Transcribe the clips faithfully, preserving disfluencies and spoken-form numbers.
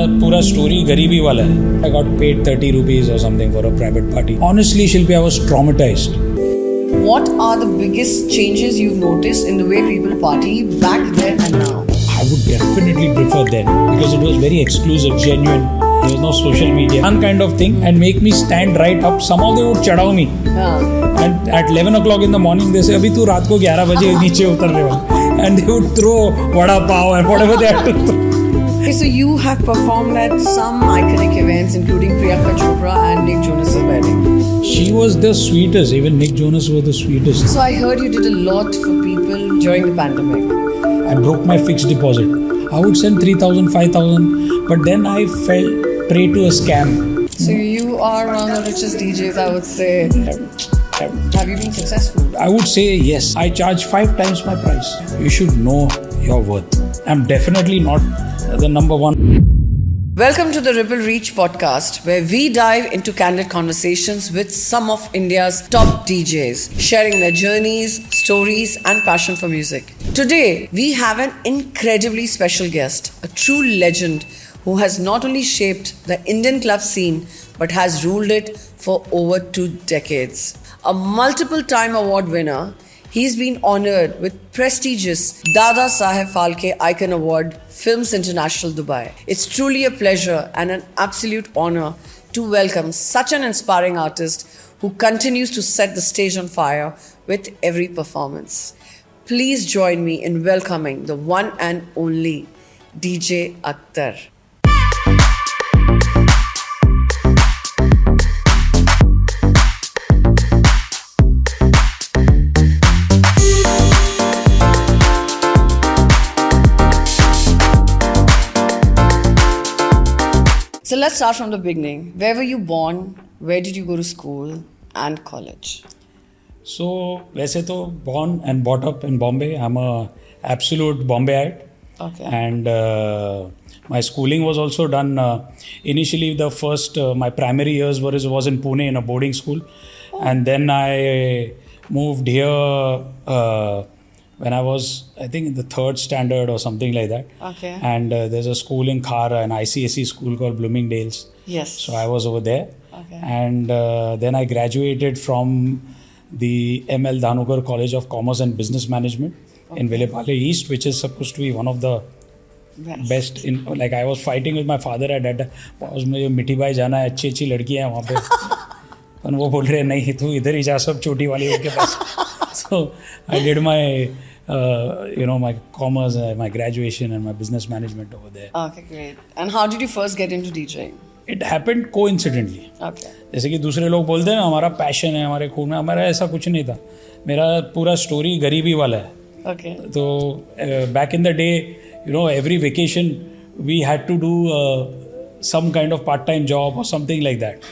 पूरा story गरीबी वाला है. I got paid thirty rupees or something for a private party. Honestly, Shilpi, I was traumatized. What are the biggest changes you've noticed in the way people party back then and now? I would definitely prefer then because it was very exclusive, genuine. There was no social media. One kind of thing and make me stand right up. Somehow they would chadao me. Yeah. And at eleven o'clock in the morning they say, "Abhi tu raat ko eleven baje niche utarne wala." And they would throw vada pav and whatever they had to throw. Okay, so you have performed at some iconic events including Priyanka Chopra and Nick Jonas' wedding. She was the sweetest. Even Nick Jonas was the sweetest. So I heard you did a lot for people during the pandemic. I broke my fixed deposit. I would send three thousand, five thousand, but then I fell prey to a scam. So you are one of the richest D Js, I would say. Have you been successful? I would say yes. I charge five times my price. You should know your worth. I'm definitely not the number one. Welcome to the Ripple Reach podcast, where we dive into candid conversations with some of India's top D Js, sharing their journeys, stories, and passion for music. Today, we have an incredibly special guest, a true legend who has not only shaped the Indian club scene, but has ruled it for over two decades. A multiple time award winner, he's been honoured with prestigious Dada Saheb Phalke Icon Award, Films International Dubai. It's truly a pleasure and an absolute honour to welcome such an inspiring artist who continues to set the stage on fire with every performance. Please join me in welcoming the one and only D J Akhtar. So let's start from the beginning. Where were you born? Where did you go to school and college? So, वैसे तो born and brought up in Bombay. I'm a absolute Bombayite. Okay. And uh, my schooling was also done. Uh, initially, the first uh, my primary years was was in Pune in a boarding school, oh. And then I moved here uh, when I was, I think, in the third standard or something like that. Okay. And uh, there's a school in Khara, an I C S E school called Bloomingdale's. Yes. So I was over there. Okay. And uh, then I graduated from the M L Dhanukar College of Commerce and Business Management, okay, in Vilepale East, which is supposed to be one of the best. best in, like I was fighting with my father at that time. Was मुझे मिठी भाई जाना है, अच्छी अच्छी लड़कियां हैं वहाँ पे. पर वो बोल रहे नहीं, तू इधर ही जा, सब छोटी वाली के पास. So I did my uh, you know my commerce, uh, my graduation and my business management over there. Okay, great. And how did you first get into DJing? It happened coincidentally. Okay. जैसे कि दूसरे लोग बोलते हैं ना हमारा passion है, हमारे खून में, हमारा ऐसा कुछ नहीं था. मेरा पूरा स्टोरी गरीबी वाला है. Okay. तो back in the day, you know, every vacation we had to do uh, some kind of part-time job or something like that.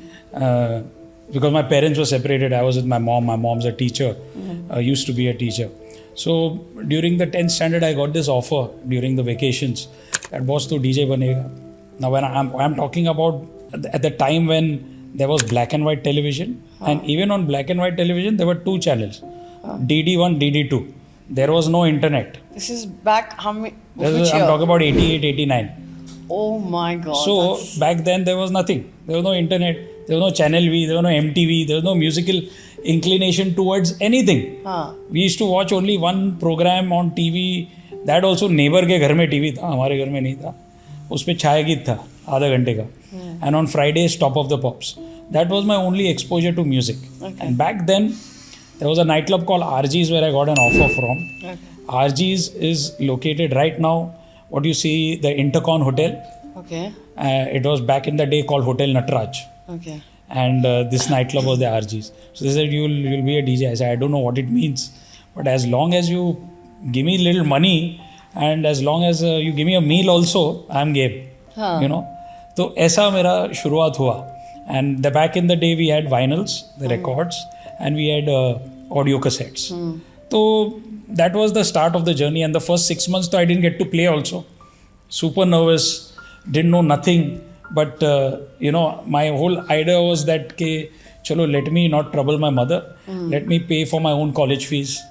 Uh, because my parents were separated, I was with my mom. My mom's a teacher, mm-hmm. uh, used to be a teacher. So during the tenth standard, I got this offer during the vacations that boss to D J banega. Now when I'm, I'm talking about at the time when there was black and white television, huh. and even on black and white television there were two channels, huh. D D one, D D two. There was no internet. This is back how many? Is, I'm talking about eighty-eight, eighty-nine. Oh my God. So that's... back then there was nothing. There was no internet. There was no Channel V. There was no M T V. There was no musical inclination towards anything. Huh. We used to watch only one program on T V. That also neighbor के घर में T V था, हमारे घर में नहीं था. उसपे छाया गीत था आधा घंटे का. And on Fridays, Top of the Pops. That was my only exposure to music. Okay. And back then, there was a nightclub called R G's where I got an offer from. Okay. R G's is located right now, what you see, the Intercon Hotel. Okay. Uh, it was back in the day called Hotel Natraj. Okay. And uh, this nightclub was the R G's. So they said, you'll, you'll be a D J. I said, I don't know what it means. But as long as you give me little money and as long as uh, you give me a meal also, I'm game. Huh. You know. So ऐसा मेरा शुरुआत हुआ. And the back in the day we had vinyls, the mm. records, and we had uh, audio cassettes. Mm. So that was the start of the journey. And the first six months though, I didn't get to play also. Super nervous, didn't know nothing. But uh, you know, my whole idea was that ke, chalo, let me not trouble my mother. Mm. Let me pay for my own college fees.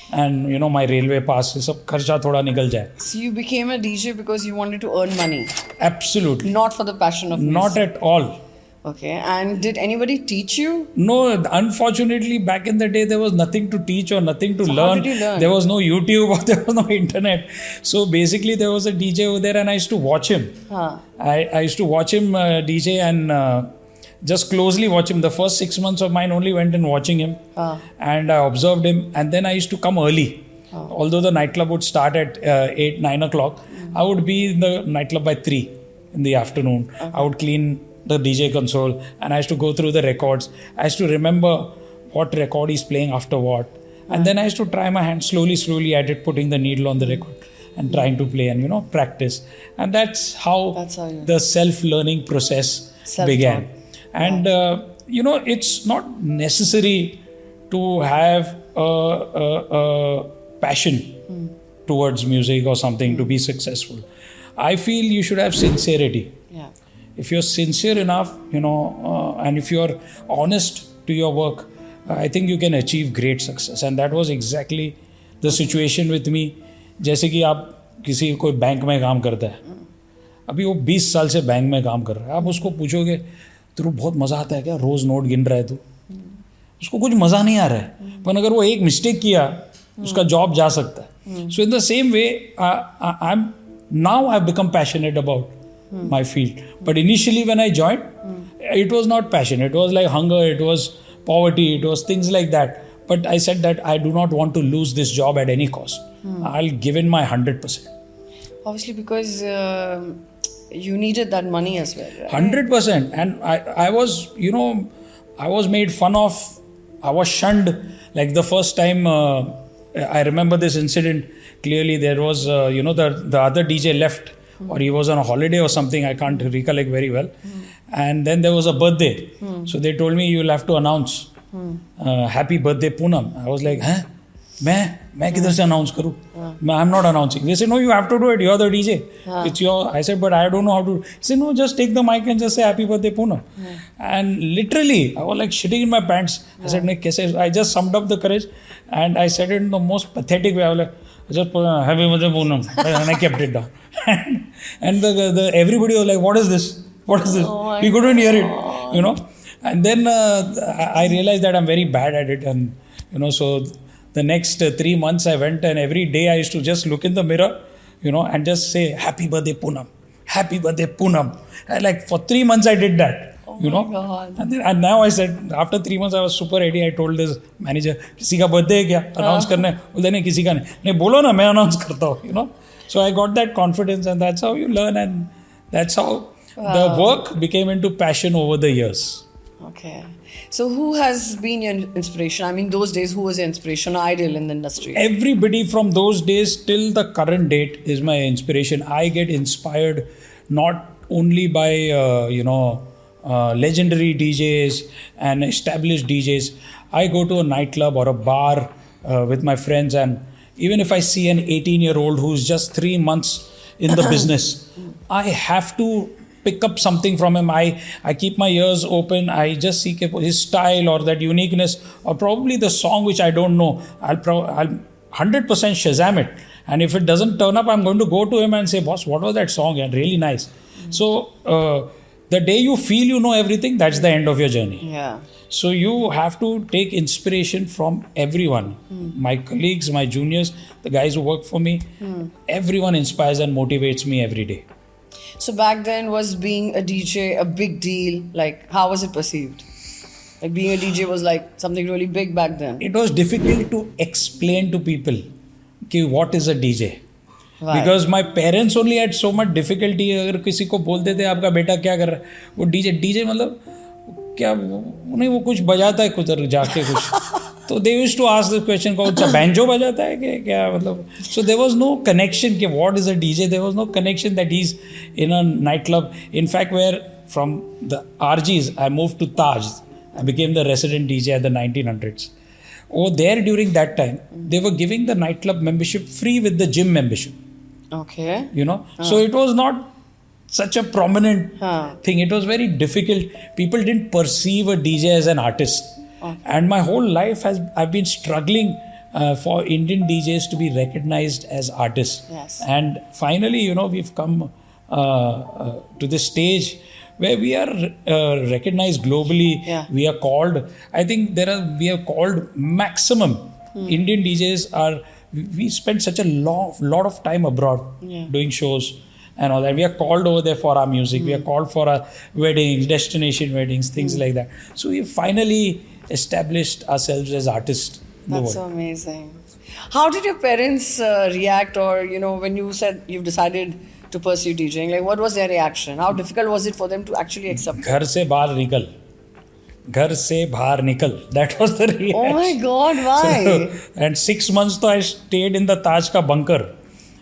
and you know my railway pass, ये सब खर्चा थोड़ा निकल जाए. So you became a D J because you wanted to earn money, Absolutely. not for the passion of music. Not at all. Okay, and did anybody teach you? No, unfortunately, back in the day, there was nothing to teach or nothing to So learn. how did you learn? There was no YouTube or there was no internet. So basically, there was a D J over there, and I used to watch him. Huh. I, I used to watch him uh, D J and uh, just closely watch him. The first six months of mine only went in watching him, Huh. and I observed him. And then I used to come early. Huh. Although the nightclub would start at uh, eight, nine o'clock, mm. I would be in the nightclub by three in the afternoon. Okay. I would clean the D J console, and I used to go through the records. I used to remember what record he's playing after what, and uh-huh. then I used to try my hand slowly, slowly at it, putting the needle on the record and trying to play and you know practice. And that's how, that's how you... the self-learning process Self-taught. began. And yeah. uh, you know, it's not necessary to have a, a, a passion mm. towards music or something mm. to be successful. I feel you should have sincerity. Yeah. If you're sincere enough, you know, uh, and if you're honest to your work, uh, I think you can achieve great success. And that was exactly the situation with me. जैसे कि आप किसी कोई bank में काम करता है, अभी वो बीस साल से बैंक में काम कर रहा है, आप उसको पूछोगे तेरे बहुत मज़ा आता है क्या, रोज़ नोट गिन रहा है तू, उसको कुछ मज़ा नहीं आ रहा है, पर अगर वो एक मिस्टेक किया उसका जॉब जा सकता है. So in the same way I am now I have become passionate about Hmm. my field. But initially when I joined, hmm. it was not passion. It was like hunger, it was poverty, it was things like that. But I said that I do not want to lose this job at any cost. Hmm. I'll give in my one hundred percent. Obviously because uh, you needed that money as well, right? one hundred percent. And I, I was, you know, I was made fun of. I was shunned. Like the first time, uh, I remember this incident clearly. There was, uh, you know, the, the other D J left. Mm. Or he was on a holiday or something, I can't recollect very well. Mm. And then there was a birthday. Mm. So they told me you'll have to announce mm. uh, happy birthday Poonam. I was like, huh? मैं मैं किधर से announce करूँ? I'm not announcing. They said, no, you have to do it. You're the D J. Yeah. It's your. I said, but I don't know how to. He said, no, just take the mic and just say happy birthday Poonam. Yeah. And literally, I was like shitting in my pants. Yeah. I said, no, kaise? I just summed up the courage and I said it in the most pathetic way. I was like, just happy birthday Poonam. And I kept it down. and and the, the everybody was like, what is this? What is this? Oh we couldn't hear it, you know. And then uh, I realized that I'm very bad at it, and you know, so the next uh, three months I went, and every day I used to just look in the mirror, you know, and just say happy birthday Poonam, happy birthday Poonam. And like for three months I did that. Oh you know, God. and then and now I said after three months I was super ready. I told this manager, किसी का birthday है क्या? Announce करना है? बोलते नहीं किसी का नहीं. नहीं बोलो ना मैं announce करता हूँ. You know, so I got that confidence, and that's how you learn, and that's how wow. the work became into passion over the years. Okay. So who has been your inspiration? I mean, those days, who was your inspiration or idol in the industry? Everybody from those days till the current date is my inspiration. I get inspired not only by, uh, you know, uh, legendary D Js and established D Js. I go to a nightclub or a bar uh, with my friends, and even if I see an eighteen-year-old who's just three months in the business, I have to pick up something from him. I, I keep my ears open. I just seek his style or that uniqueness, or probably the song which I don't know. I'll, pro- I'll one hundred percent Shazam it. And if it doesn't turn up, I'm going to go to him and say, boss, what was that song? And really nice. Mm-hmm. So uh, the day you feel you know everything, that's the end of your journey. Yeah. So you have to take inspiration from everyone. Mm. My colleagues, my juniors, the guys who work for me, mm. everyone inspires and motivates me every day. So back then, was being a D J a big deal? Like, how was it perceived? Like, being a D J was like something really big back then. It was difficult to explain to people कि what is a D J. Why? Because my parents only had so much difficulty. अगर किसी को बोलते थे आपका बेटा क्या कर रहा है, वो D J D J मतलब क्या नहीं, वो कुछ बजाता है कुछ जाके कुछ. So they used to ask the question, कौन सा banjo बजाता है कि क्या मतलब. So there was no connection कि what is a D J. There was no connection that he's in a nightclub. In fact, where from the R Gs I moved to Taj. I became the resident D J at the nineteen hundreds. Over there during that time, they were giving the nightclub membership free with the gym membership. Okay. You know, huh. So it was not such a prominent huh. thing. It was very difficult. People didn't perceive a D J as an artist. Okay. And my whole life has I've been struggling uh, for Indian D Js to be recognized as artists. Yes. And finally, you know, we've come uh, uh, to this stage where we are uh, recognized globally. Yeah. We are called, I think there are, we are called maximum. Hmm. Indian D Js are, we spend such a long, lot of time abroad yeah. doing shows and all that. We are called over there for our music. Mm. We are called for our weddings, destination weddings, things mm. like that. So we finally established ourselves as artists in That's the world. So amazing. How did your parents uh, react, or, you know, when you said you've decided to pursue DJing, like what was their reaction? How difficult was it for them to actually accept it? Ghar se baar nikal. Ghar se bahar nikal. That was the reaction. Oh my God, why? So, and six months to I stayed in the Taj ka bunker,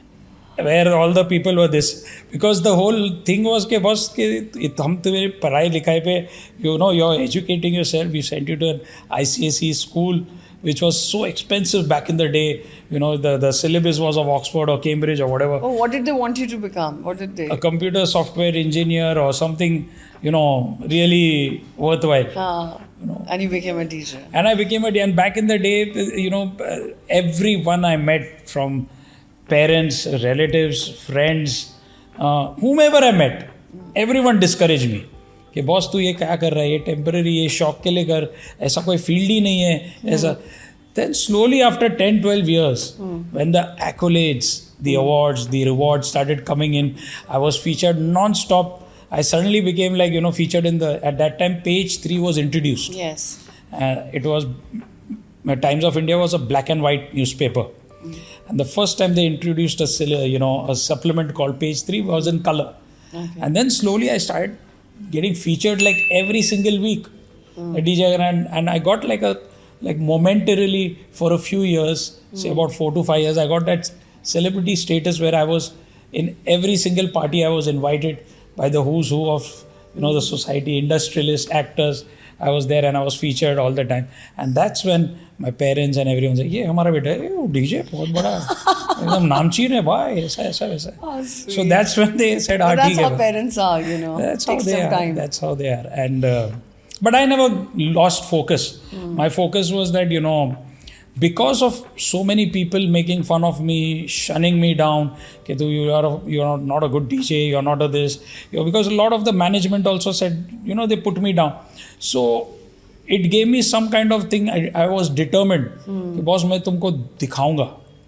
where all the people were this, because the whole thing was ke boss ke hum tumhare padhai likhai pe, you know, you're educating yourself. We sent you to an I C S E school which was so expensive back in the day. You know, the the syllabus was of Oxford or Cambridge or whatever. Oh, what did they want you to become? What did they? A computer software engineer or something, you know, really worthwhile. Ah, you know. And you became a D J. And I became a D J. And back in the day, you know, everyone I met, from parents, relatives, friends, uh, whomever I met, everyone discouraged me. कि boss तू ये क्या कर रहा है, ये temporary, ये शौक के लिए कर, ऐसा कोई फील्ड ही नहीं है, ऐसा. Then slowly after ten, twelve years, mm. when the accolades, the mm. awards, the rewards started coming in, I was featured non-stop. I suddenly became like, you know, featured in the, at that time, Page three was introduced. Yes. Uh, it was, Times of India was a black and white newspaper. Mm. And the first time they introduced a, you know, a supplement called Page three was in color. Okay. And then slowly I started getting featured like every single week. Mm. A D J, and, and I got like a, like momentarily for a few years, mm. say about four to five years, I got that celebrity status where I was in every single party I was invited by the who's who of, you know, the society, industrialists, actors. I was there and I was featured all the time. And that's when my parents and everyone said, "Ye hamara beta hai, D J bahut bada, ekdam namcheen hai bhai, aisa aisa aisa." Oh, so that's when they said, well, "Ah, that's how hai, parents are, you know. That's Takes how they some are. time. That's how they are." And uh, but I never lost focus. Mm. My focus was that, you know, because of so many people making fun of me, shunning me down, okay, you are you are not a good D J, you are not a this, you know, because a lot of the management also said, you know, they put me down. So it gave me some kind of thing. I, I was determined कि boss मैं तुमको दिखाऊंगा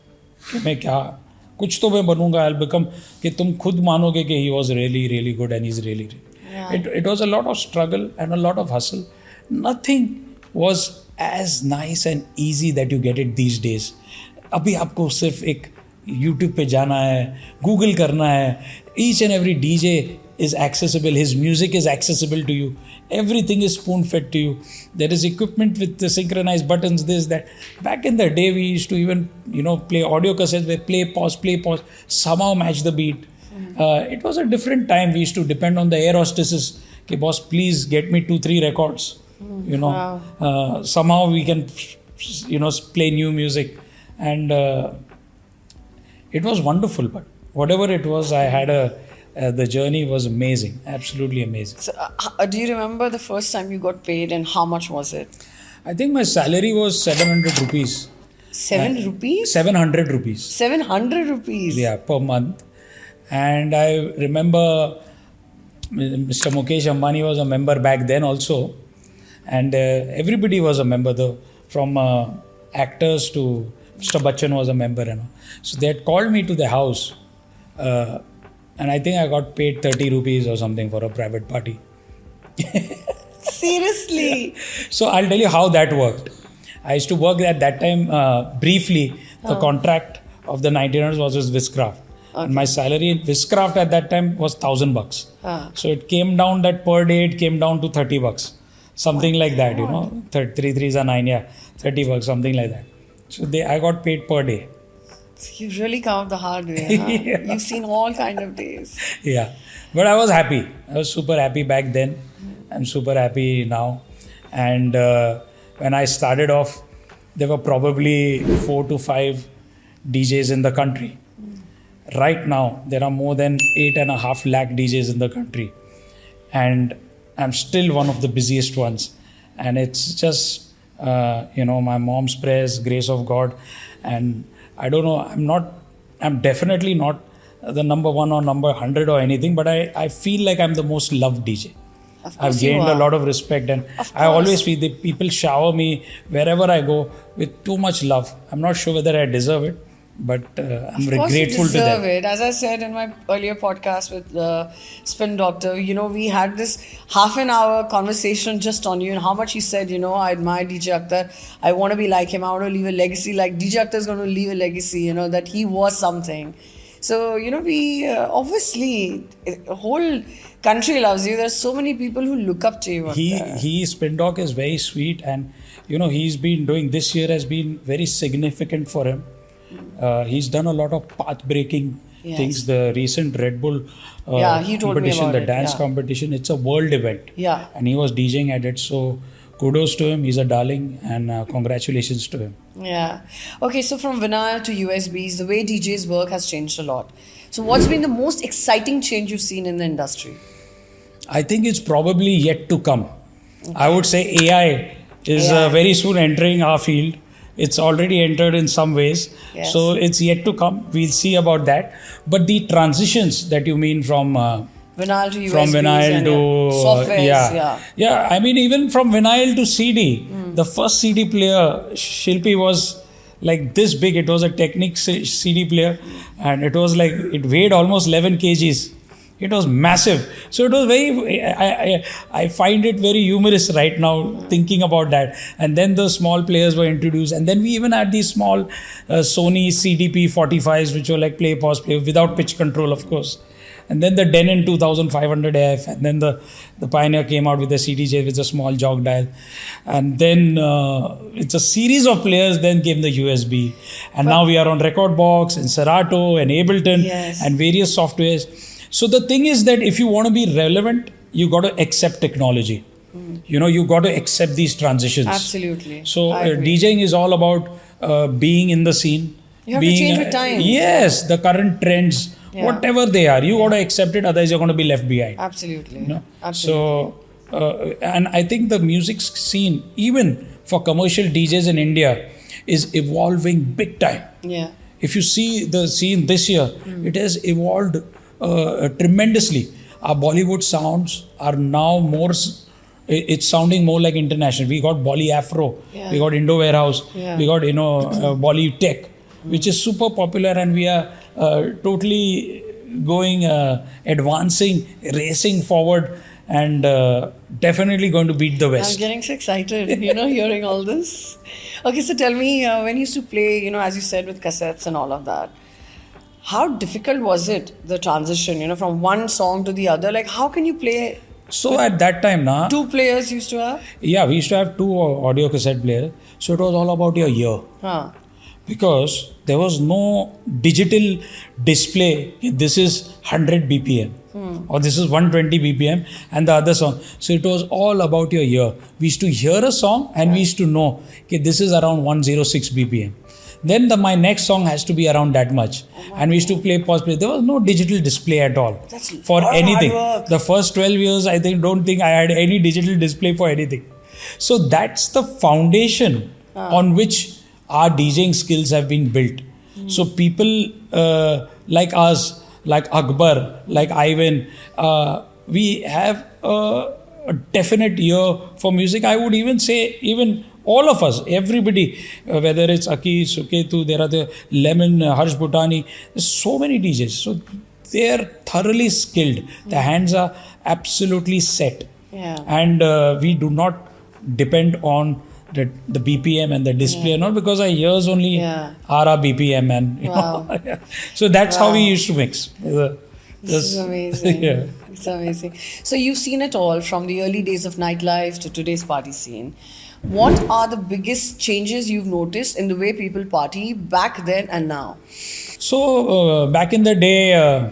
कि मैं क्या कुछ तो मैं बनूंगा. I'll become कि तुम खुद मानोगे कि he was really really good and he's really. Yeah. It it was a lot of struggle and a lot of hustle. Nothing was as nice and easy that you get it these days. अभी आपको सिर्फ एक YouTube पे जाना है, Google करना है. Each and every D J is accessible. His music is accessible to you. Everything is spoon-fed to you. There is equipment with the synchronized buttons, this, that. Back in the day, we used to even, you know, play audio cassettes where play, pause, play, pause, somehow match the beat. Mm-hmm. Uh, it was a different time. We used to depend on the air hostesses. Okay, boss, please get me two, three records. Mm-hmm. You know, wow. uh, somehow we can, you know, play new music. And uh, it was wonderful. But whatever it was, I had a, Uh, the journey was amazing, absolutely amazing. So, uh, do you remember the first time you got paid and how much was it? I think my salary was seven hundred rupees. Seven uh, rupees? seven hundred rupees. seven hundred rupees? Yeah, per month. And I remember Mister Mukesh Ambani was a member back then also. And uh, everybody was a member, though, from uh, actors to Mister Bachchan was a member. You know. So they had called me to the house. Uh, And I think I got paid thirty rupees or something for a private party. Seriously? So I'll tell you how that worked. I used to work at that time uh, briefly. The oh. contract of the nineteen hundreds was with Viscraft. Okay. And my salary in Viscraft at that time was thousand bucks. Oh. So it came down that per day, it came down to thirty bucks. Something oh like that, God. You know. Th- three threes are nine, yeah. thirty bucks, something like that. So they, I got paid per day. So you really come up the hard way, huh? Yeah. You've seen all kind of days. Yeah. But I was happy. I was super happy back then. I'm super happy now. And uh, when I started off, there were probably four to five D Js in the country. Mm. Right now, there are more than eight and a half lakh D Js in the country. And I'm still one of the busiest ones. And it's just uh, you know, my mom's prayers, grace of God. And I don't know, I'm not, I'm definitely not the number one or number one hundred or anything, but I, I feel like I'm the most loved D J. Of course I've you gained are. a lot of respect, and Of I always course. feel that people shower me wherever I go with too much love. I'm not sure whether I deserve it, but uh, I'm Of course you grateful to deserve them. it. As I said in my earlier podcast with the Spin Doctor, you know, we had this half an hour conversation just on you and how much he said, you know, I admire D J Akhtar. I want to be like him. I want to leave a legacy. Like D J Akhtar is going to leave a legacy, you know, that he was something. So, you know, we uh, obviously, a whole country loves you. There's so many people who look up to you. He, Akhtar. he, Spin Doc is very sweet, and you know, he's been doing, this year has been very significant for him. Uh, he's done a lot of path breaking Yes. things. The recent Red Bull uh, Yeah, he told me competition, about the it, dance yeah. competition, it's a world event. Yeah. And he was DJing at it. So kudos to him. He's a darling, and uh, congratulations to him. Yeah. Okay, so from vinyl to U S Bs, the way D Js work has changed a lot. So, what's been the most exciting change you've seen in the industry? I think it's probably yet to come. I would say A I is A I. Uh, very soon entering our field. It's already entered in some ways. Yes. So it's yet to come. We'll see about that. But the transitions that you mean from uh, Vinyl to U S Bs from vinyl and to yeah, uh, softwares, yeah. yeah. yeah I mean, even from vinyl to C D, the first C D player, Shilpi, was like this big. It was a Technic C D player, and it was like, it weighed almost eleven kilograms. It was massive. So it was very, I, I, I find it very humorous right now thinking about that. And then the small players were introduced. And then we even had these small uh, Sony C D P forty-fives, which were like play, pause, play, without pitch control, of course. And then the Denon twenty-five hundred F, and then the, the Pioneer came out with the C D J with a small jog dial. And then uh, it's a series of players, then came the U S B. And but now we are on Record Box and Serato and Ableton Yes. and various softwares. So the thing is that if you want to be relevant, you got to accept technology. Mm. You know, you got to accept these transitions. Absolutely. So I uh, agree. DJing is all about uh, being in the scene. You have being, to change uh, with time. Yes, the current trends, Yeah. whatever they are, you got to accept it. Otherwise, you're going to be left behind. Absolutely. You know? Absolutely. So, uh, and I think the music scene, even for commercial D Js in India, is evolving big time. Yeah. If you see the scene this year, mm. it has evolved uh, tremendously. Our Bollywood sounds are now more, it's sounding more like international. We got Bolly Afro, Yeah. we got Indo Warehouse, Yeah. we got, you know, uh, Bolly Tech, mm. which is super popular, and we are uh, totally going, uh, advancing, racing forward, and uh, definitely going to beat the West. I'm getting so excited, you know, hearing all this. Okay, so tell me, uh, when you used to play, you know, as you said, with cassettes and all of that, how difficult was it, the transition, you know, from one song to the other? Like, how can you play? So at that time, na, two players used to have? Yeah, we used to have two audio cassette players. So it was all about your ear. Huh. Because there was no digital display. This is one hundred B P M. Hmm. Or this is one hundred twenty B P M and the other song. So it was all about your ear. We used to hear a song and we used to know, okay, this is around one hundred six B P M. Then the, my next song has to be around that much. Oh and we used to play, pause, play. There was no digital display at all. That's for anything. Hard work. The first twelve years, I think, don't think I had any digital display for anything. So that's the foundation ah. on which our DJing skills have been built. Mm. So people uh, like us, like Akbar, like Ivan, uh, we have a, a definite ear for music. I would even say, even all of us, everybody, uh, whether it's Aki, Suketu, there are the Lemon, uh, Harsh Bhutani, there's so many D Js. So they're thoroughly skilled. Mm. The hands are absolutely set. Yeah. And uh, we do not depend on the, the B P M and the display, yeah. not because our ears only yeah. are our B P M. And, you wow. know, so that's wow. how we used to mix. Uh, this is amazing. Yeah. It's amazing. So you've seen it all from the early days of nightlife to today's party scene. What are the biggest changes you've noticed in the way people party back then and now? So uh, back in the day, uh,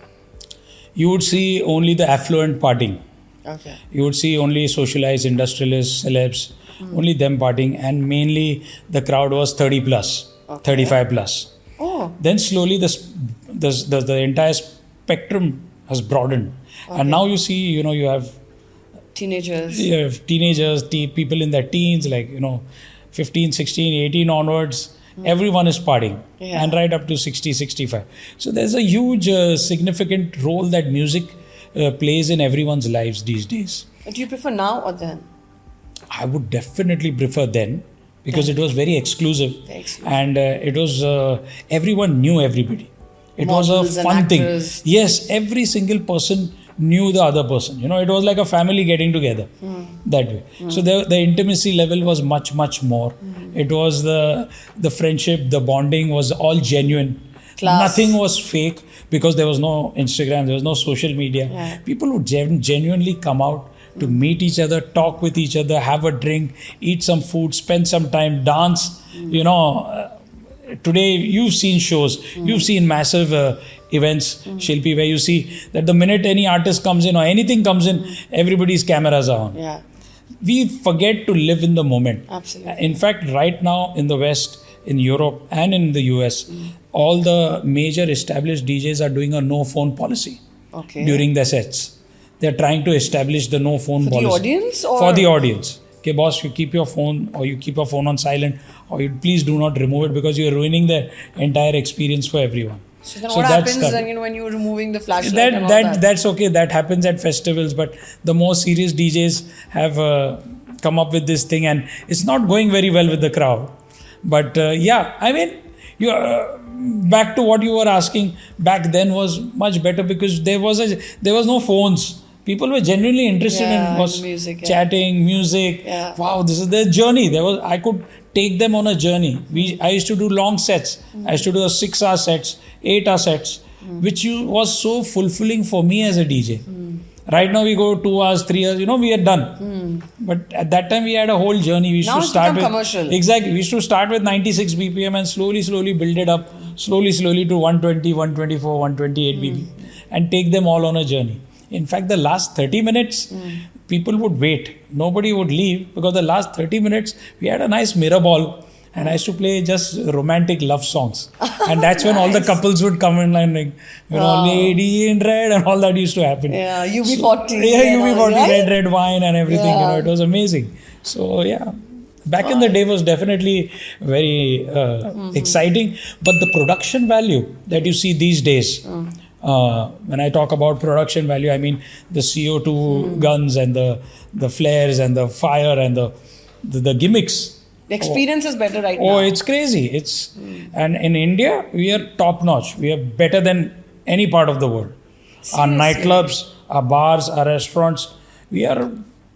you would see only the affluent partying. Okay. You would see only socialized industrialists, celebs, mm. only them partying, and mainly the crowd was thirty plus, okay. thirty-five plus. Oh. Then slowly the, the, the, the entire spectrum has broadened. Okay. And now you see, you know, you have Teenagers. Yeah, teenagers, te- people in their teens, like, you know, fifteen, sixteen, eighteen onwards, mm. everyone is partying. Yeah. And right up to sixty, sixty-five. So there's a huge, uh, significant role that music uh, plays in everyone's lives these days. Do you prefer now or then? I would definitely prefer then, because then. it was very exclusive. Very exclusive. And uh, it was, uh, everyone knew everybody. It Models was a fun thing. Yes, every single person knew the other person. You know, it was like a family getting together mm. that way. Mm. So the, the intimacy level was much, much more. Mm. It was the the friendship, the bonding was all genuine. Class. Nothing was fake, because there was no Instagram, there was no social media. Yeah. People would gen- genuinely come out to meet each other, talk with each other, have a drink, eat some food, spend some time, dance. Mm. You know, uh, today you've seen shows, mm. you've seen massive uh, events, mm. Shilpi, where you see that the minute any artist comes in or anything comes in, mm. everybody's cameras are on. Yeah. We forget to live in the moment. Absolutely. In fact, right now in the West, in Europe and in the U S, mm. all the major established D Js are doing a no phone policy okay. during their sets. They're trying to establish the no phone For policy. For the audience? Or? For the audience. Okay, boss, you keep your phone, or you keep your phone on silent, or you please do not remove it, because you're ruining the entire experience for everyone. So then so what happens then, you know, when you're removing the flashlight that, and all that, that? That's okay. That happens at festivals, but the more serious D Js have uh, come up with this thing, and it's not going very well with the crowd. But uh, yeah, I mean, you uh, back to what you were asking, back then was much better, because there was a there was no phones. People were genuinely interested yeah, in was music, yeah. chatting, music. Yeah. Wow, this is their journey. There was I could take them on a journey. We I used to do long sets. Mm. I used to do a six-hour sets, eight-hour sets, mm. which you, was so fulfilling for me as a D J. Mm. Right now we go two hours, three hours. You know, we are done. Mm. But at that time we had a whole journey. We used now to start with commercial. Exactly. We used to start with ninety-six B P M and slowly, slowly build it up, slowly, slowly to one twenty, one twenty-four, one twenty-eight mm. B P M, and take them all on a journey. In fact, the last thirty minutes, mm. people would wait. Nobody would leave, because the last thirty minutes, we had a nice mirror ball, and I used to play just romantic love songs. And that's nice. When all the couples would come in and like, you know, oh. lady in red and all that used to happen. Yeah, U B forty. So, yeah, U B forty, right? red, red wine and everything. Yeah. You know, it was amazing. So, yeah. Back wow. in the day was definitely very uh, mm-hmm. exciting. But the production value that you see these days, mm. Uh, when I talk about production value, I mean the C O two mm. guns and the the flares and the fire and the the, the gimmicks. The experience oh, is better right oh, now. Oh, it's crazy. It's mm. And in India, we are top notch. We are better than any part of the world. Seriously? Our nightclubs, our bars, our restaurants, we are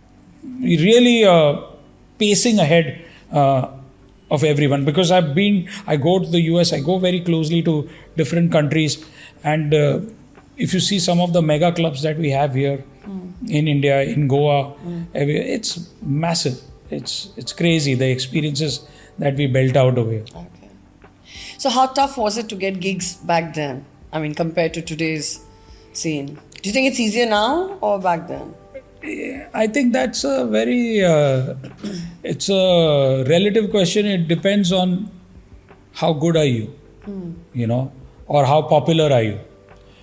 really uh, pacing ahead uh, of everyone. Because I've been, I go to the U S, I go very closely to different countries. And uh, if you see some of the mega clubs that we have here mm. in India, in Goa, mm. it's massive. It's it's crazy, the experiences that we built out over here. Okay. So how tough was it to get gigs back then? I mean, compared to today's scene. Do you think it's easier now or back then? I think that's a very, uh, it's a relative question. It depends on how good are you, mm. you know. Or how popular are you?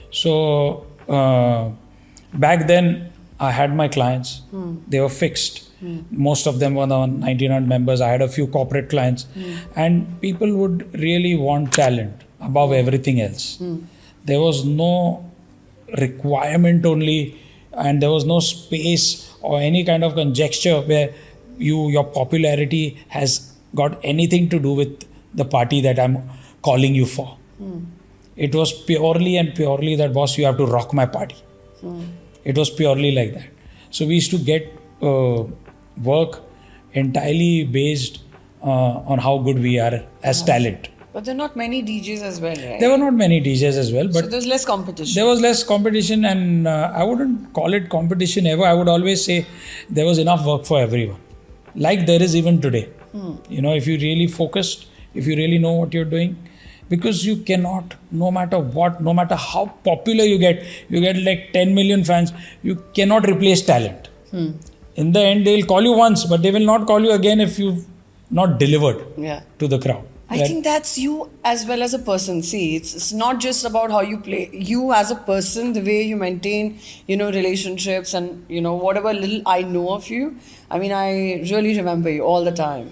So uh, back then, I had my clients. Mm. They were fixed. Mm. Most of them were the nineteen hundred members. I had a few corporate clients. Mm. And people would really want talent above everything else. Mm. There was no requirement only, and there was no space or any kind of conjecture where you your popularity has got anything to do with the party that I'm calling you for. Mm. It was purely and purely that, boss, you have to rock my party. Mm. It was purely like that. So we used to get uh, work entirely based uh, on how good we are as talent. But there are not many D Js as well, right? There were not many D Js as well. But so there's less competition. There was less competition, and uh, I wouldn't call it competition ever. I would always say there was enough work for everyone. Like there is even today. Mm. You know, if you really focused, if you really know what you're doing, because you cannot, no matter what, no matter how popular you get, you get like ten million fans, you cannot replace talent. Hmm. In the end, they'll call you once, but they will not call you again if you've not delivered yeah. to the crowd. I think that's you as well as a person. See, it's, it's not just about how you play. You as a person, the way you maintain, you know, relationships and, you know, whatever little I know of you. I mean, I really remember you all the time.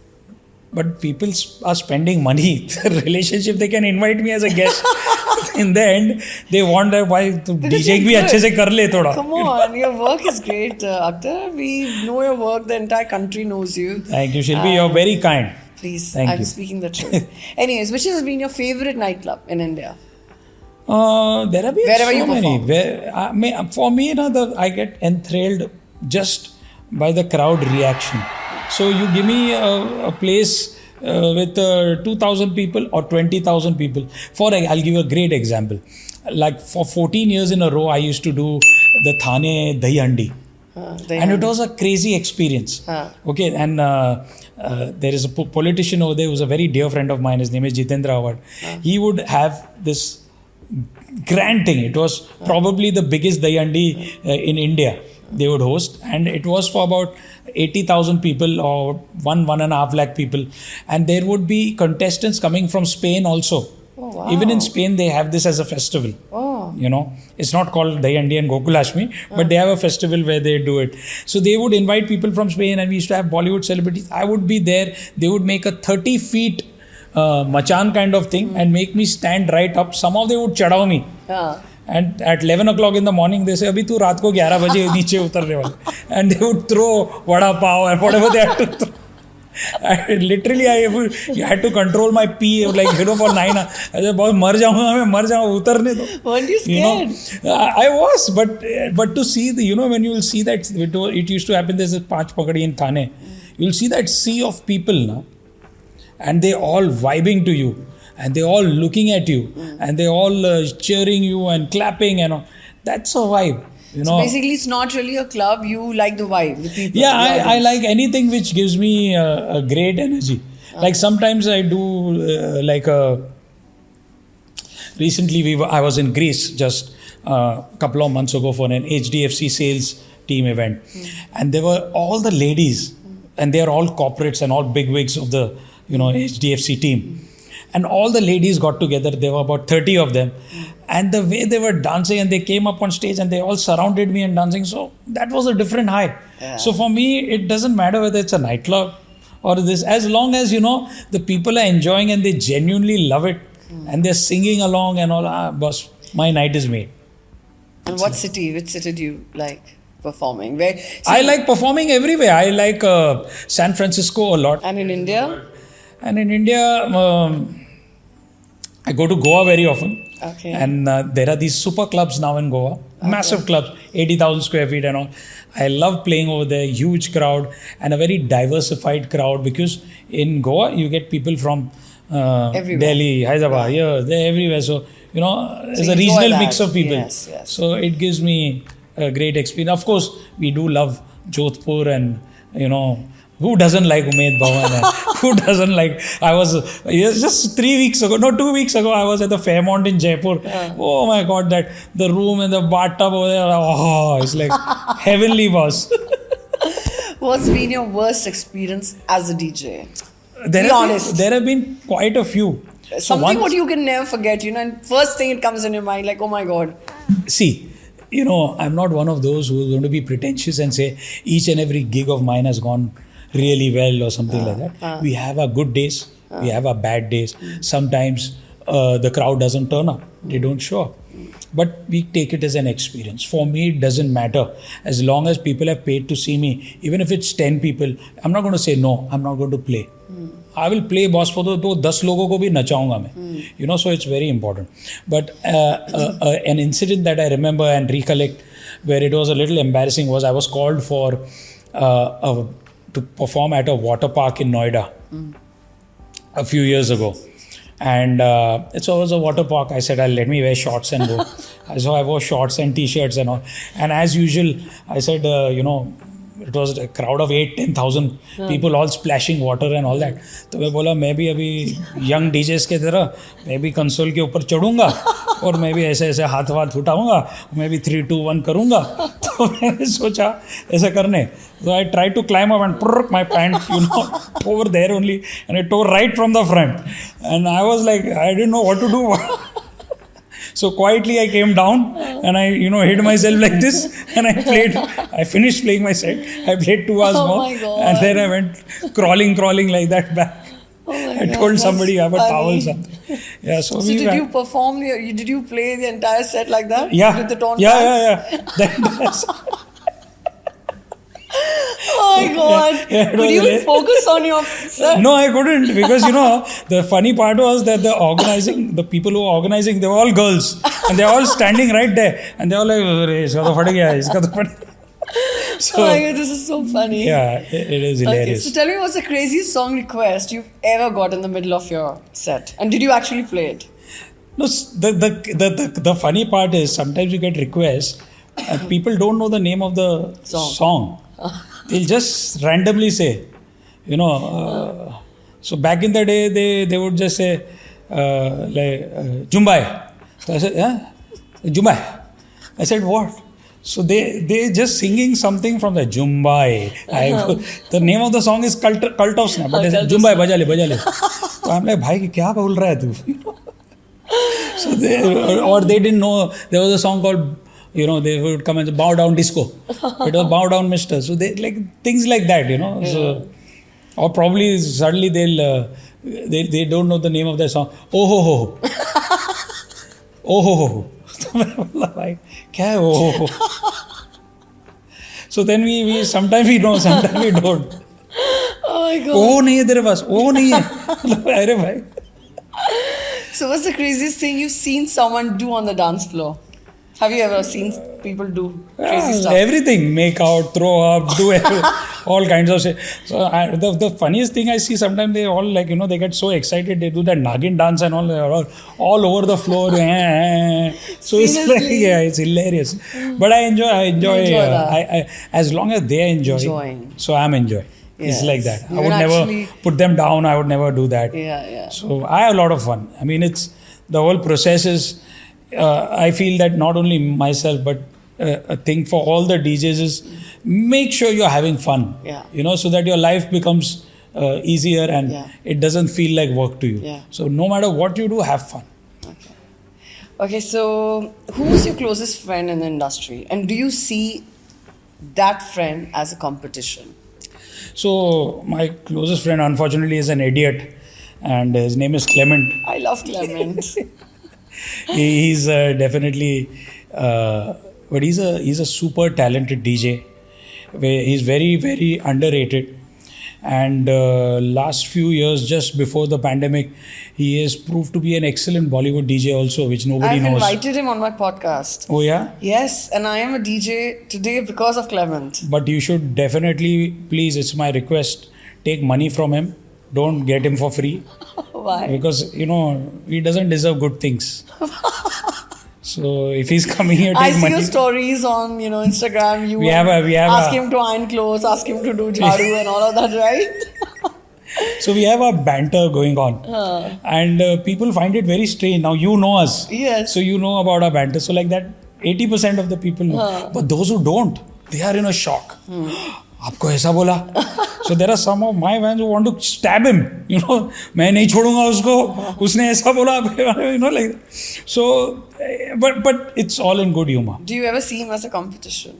But people are spending money. The relationship, they can invite me as a guest. In the end, they want that, why DJing bhi अच्छे से कर ले थोड़ा. Come on, your work is great, uh, Akhtar. We know your work. The entire country knows you. Thank you, Shilpi. You're very kind. Please, Thank I'm you. speaking the truth. Anyways, which has been your favorite nightclub in India? Uh, there have been Wherever so you many. perform. Where, I mean, for me, you know, the, I get enthralled just by the crowd reaction. So you give me a, a place uh, with uh, two thousand people or twenty thousand people. For I'll give you a great example. Like for fourteen years in a row, I used to do the Thane Dahi Handi. Uh, And it was a crazy experience. Huh. Okay, and uh, uh, there is a po- politician over there who's a very dear friend of mine. His name is Jitendra Awad. Huh. He would have this grand thing. It was probably the biggest Dayandi uh, in India. They would host, and it was for about eighty thousand people or one one and a half lakh people. And there would be contestants coming from Spain also. Oh, wow. Even in Spain, they have this as a festival. Oh. You know, it's not called Dayandi and Gokulashmi, but they have a festival where they do it. So they would invite people from Spain, and we used to have Bollywood celebrities. I would be there. They would make a thirty feet uh, machan kind of thing and make me stand right up. Somehow they would chadao me. Yeah. And at eleven o'clock in the morning, they say, Abhi tu raat ko eleven baje niche utarne wala. And they would throw vada pav and whatever they had to throw. I, literally, I you had to control my pee, like, you know, for nine hours. I said, "Boy, mar jaunga, मैं मर जाऊँ, उतरने दो." Weren't you scared? You know, I, I was, but but to see the, you know, when you will see that, it, it used to happen. There's a Panch Pakadi in Thane. You'll see that sea of people, na, and they all vibing to you, and they all looking at you, and they all uh, cheering you and clapping, and all. That's a vibe. You know, So basically, it's not really a club. You like the vibe, the people. yeah, the I, I audience. like anything which gives me uh, a great energy. Like sometimes I do uh, like a. Recently, we were, I was in Greece just a uh, couple of months ago for an H D F C sales team event, mm. and there were all the ladies, mm. and they are all corporates and all bigwigs of the you know H D F C team, mm. and all the ladies got together. There were about thirty of them. Mm. And the way they were dancing, and they came up on stage and they all surrounded me and dancing. So that was a different high. Yeah. So for me, it doesn't matter whether it's a nightclub or this, as long as, you know, the people are enjoying and they genuinely love it mm. and they're singing along and all, ah, boss, my night is made. And what city, which city do you like performing? Where? See, I like performing everywhere. I like uh, San Francisco a lot. And in India? And in India, um, I go to Goa very often. Okay. And uh, there are these super clubs now in Goa, okay. Massive clubs, eighty thousand square feet and all. I love playing over there, huge crowd and a very diversified crowd, because in Goa you get people from uh, Delhi, Hyderabad, yeah. here, there, everywhere. So, you know, there's so a regional that. mix of people. Yes, yes. So it gives me a great experience. Of course, we do love Jodhpur, and, you know, who doesn't like Umaid Bhawan? Who doesn't like... I was... Just three weeks ago, no, two weeks ago, I was at the Fairmont in Jaipur. Yeah. Oh my God, that... The room and the bathtub over there, oh, it's like heavenly, boss. What's been your worst experience as a D J? There Be have honest. Been, there have been quite a few. Something so once, what you can never forget, you know, and first thing it comes in your mind, like, oh my God. See, you know, I'm not one of those who's going to be pretentious and say each and every gig of mine has gone really well or something uh, like that. Uh, we have our good days, uh, we have our bad days. Mm. Sometimes uh, the crowd doesn't turn up, they don't show up. Mm. But we take it as an experience. For me, it doesn't matter. As long as people have paid to see me, even if it's ten people, I'm not going to say no, I'm not going to play. Mm. I will play, boss, for the to ten logo ko bhi nachaunga main. Mm. You know, so it's very important. But uh, uh, uh, an incident that I remember and recollect where it was a little embarrassing was I was called for uh, a to perform at a water park in Noida mm. a few years ago. And uh, so it was a water park. I said, I'll let me wear shorts and go. So I wore shorts and t-shirts and all. And as usual, I said, uh, you know, it was a crowd of eight, ten thousand people all splashing water and all that. तो मैं बोला मैं भी अभी young D Js के तरह मैं भी कंसोल के ऊपर चढ़ूँगा और मैं भी ऐसे ऐसे हाथ वाथ उठाऊँगा, मैं भी three two one करूँगा. तो मैंने सोचा ऐसा करने. So I tried to climb up and prrr, my pant, you know, over there only, and it tore right from the front. And I was like, I didn't know what to do. So quietly I came down and I, you know, hid myself like this and I played, I finished playing my set. I played two hours Oh more my God. and then I went crawling, crawling like that back. Oh my I God, told that's somebody I have a funny. towel or something. Yeah, so, So we did went- you perform, the, you- did you play the entire set like that? Yeah, Did the torn yeah, pants? yeah, yeah. That, that's, Oh my God. Yeah, it Could was you hilarious. focus on your set? no, I couldn't because, you know, the funny part was that the organizing, the people who were organizing, they were all girls and they're all standing right there and they're all like, "Arey, iska to phad gaya, iska to phad gaya." So, Oh my God, this is so funny. yeah, it, it is Okay, hilarious. so tell me what's the craziest song request you've ever got in the middle of your set? And did you actually play it? No, s- the, the, the, the, the funny part is sometimes you get requests and people don't know the name of the Song. song. They'll just randomly say, you know, uh, so back in the day they, they would just say, uh, like, uh, Jumbai. So I said, yeah, Jumbai. I said, what? So they they just singing something from the Jumbai. I, the name of the song is Cult, Cult of Snap. But they said, Jumbai, baja le, baja le. So I'm like, bhai, kya bol raha hai tu? So they, or, or they didn't know there was a song called, you know, they would come and say, Bow Down Disco. It was Bow Down Mister. So they like things like that, you know. So, or probably suddenly they'll uh, they they don't know the name of their song. Oh ho ho. Oh ho ho. So मैं बोला भाई क्या है oh ho ho. So then we we sometimes we know, sometimes we don't. Oh my God. Oh नहीं है तेरे पास, oh नहीं है. अरे भाई. So what's the craziest thing you've seen someone do on the dance floor? Have you ever seen people do crazy Yeah, stuff? everything, make out, throw up, do every, all kinds of shit. So I, the, the funniest thing I see sometimes they all like, you know, they get so excited, they do that Nagin dance and all, they're all, all over the floor. eh, eh. So it's like, Seriously? yeah, it's hilarious. But I enjoy, I enjoy, You enjoy uh, that. I, I, as long as they enjoy, Enjoying. so I'm enjoying. It's Yes. like that. I You would can never actually- put them down. I would never do that. Yeah, yeah. So I have a lot of fun. I mean, it's the whole process is. Uh, I feel that not only myself, but uh, a thing for all the D Js is make sure you're having fun. Yeah. You know, so that your life becomes uh, easier and Yeah. it doesn't feel like work to you. Yeah. So no matter what you do, have fun. Okay. Okay, so who's your closest friend in the industry? And do you see that friend as a competition? So my closest friend, unfortunately, is an idiot, and his name is Clement. I love Clement. He- he's uh, definitely, uh, but he's a he's a super talented D J. Where he's very very underrated, and uh, last few years, just before the pandemic, he has proved to be an excellent Bollywood D J also, which nobody I've knows. invited him on my podcast. Oh yeah, Yes, and I am a D J today because of Clement. but you should definitely, please, it's my request, take money from him. Don't get him for free. Why? Because, you know, he doesn't deserve good things. So if he's coming here, take I see money. your stories on, you know, Instagram. You We have a- we have ask a- him to iron clothes, ask him to do jharu and all of that, right? So we have a banter going on. And uh, people find it very strange. Now you know us. Yes. So you know about our banter. So like that, eighty percent of the people know. But those who don't, they are in a shock. आपको ऐसा बोला? So there are some of my fans who want to stab him. You know, मैं नहीं छोड़ूंगा उसको. उसने ऐसा बोला. You know, like that. So, eh, but but it's all in good humor. Do you ever see him as a competition?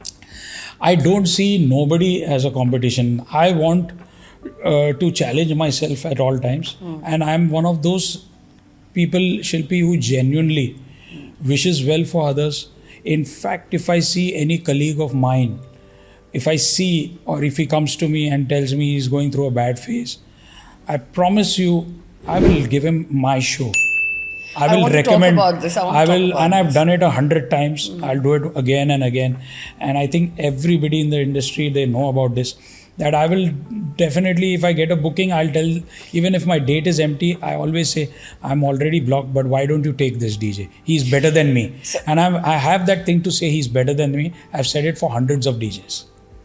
I don't see nobody as a competition. I want uh, to challenge myself at all times, and I'm one of those people, Shilpi, who genuinely wishes well for others. In fact, if I see any colleague of mine, if I see or if he comes to me and tells me he's going through a bad phase, I promise you, I will give him my show. I I will want to talk recommend. about this. I want to I talk will, about and I've this. done it a hundred times. I'll do it again and again. And I think everybody in the industry, they know about this. That I will definitely, if I get a booking, I'll tell, even if my date is empty, I always say, I'm already blocked, but why don't you take this D J? He's better than me. And I'm, I have that thing to say he's better than me. I've said it for hundreds of D Js.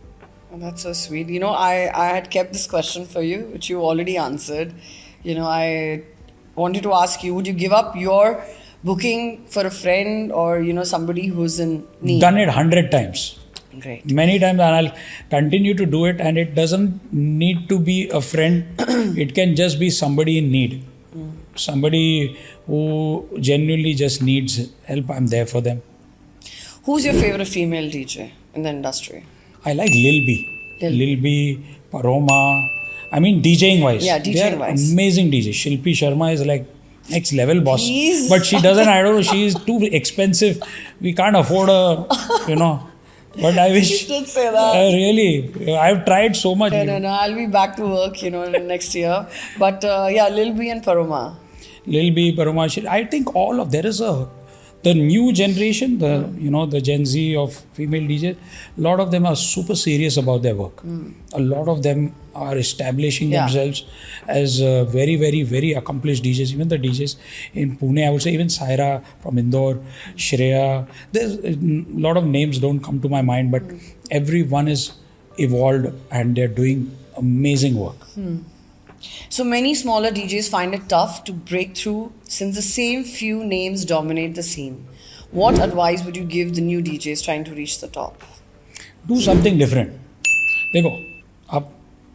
Oh, that's so sweet. You know, I, I had kept this question for you, which you already answered. You know, I wanted to ask you, would you give up your booking for a friend or, you know, somebody who's in need? Done it hundred times. Great. Many times, and I'll continue to do it. And it doesn't need to be a friend. It can just be somebody in need. Mm. Somebody who genuinely just needs help. I'm there for them. Who's your favorite female D J in the industry? I like Lil B. Lil, Lil B, Paroma. I mean, DJing wise. Yeah, DJing wise. Amazing D J. Shilpi Sharma is like next level boss. Please. But she doesn't, I don't know, she is too expensive. We can't afford a, you know. But I wish. You did say that. Uh, really. I've tried so much. No, no, no. I'll be back to work, you know, next year. But uh, yeah, Lil B and Paroma. Lil B, Paroma. I think all of, there is a, the new generation, the mm. you know, the Gen Z of female D Js, a lot of them are super serious about their work. Mm. A lot of them are establishing yeah. themselves as uh, very, very, very accomplished D Js. Even the D Js in Pune, I would say, even Saira from Indore, Shreya. There's a lot of names don't come to my mind, but mm. everyone is evolved and they're doing amazing work. Mm. So many smaller D Js find it tough to break through since the same few names dominate the scene. What advice would you give the new D Js trying to reach the top? Do something different. देखो, आप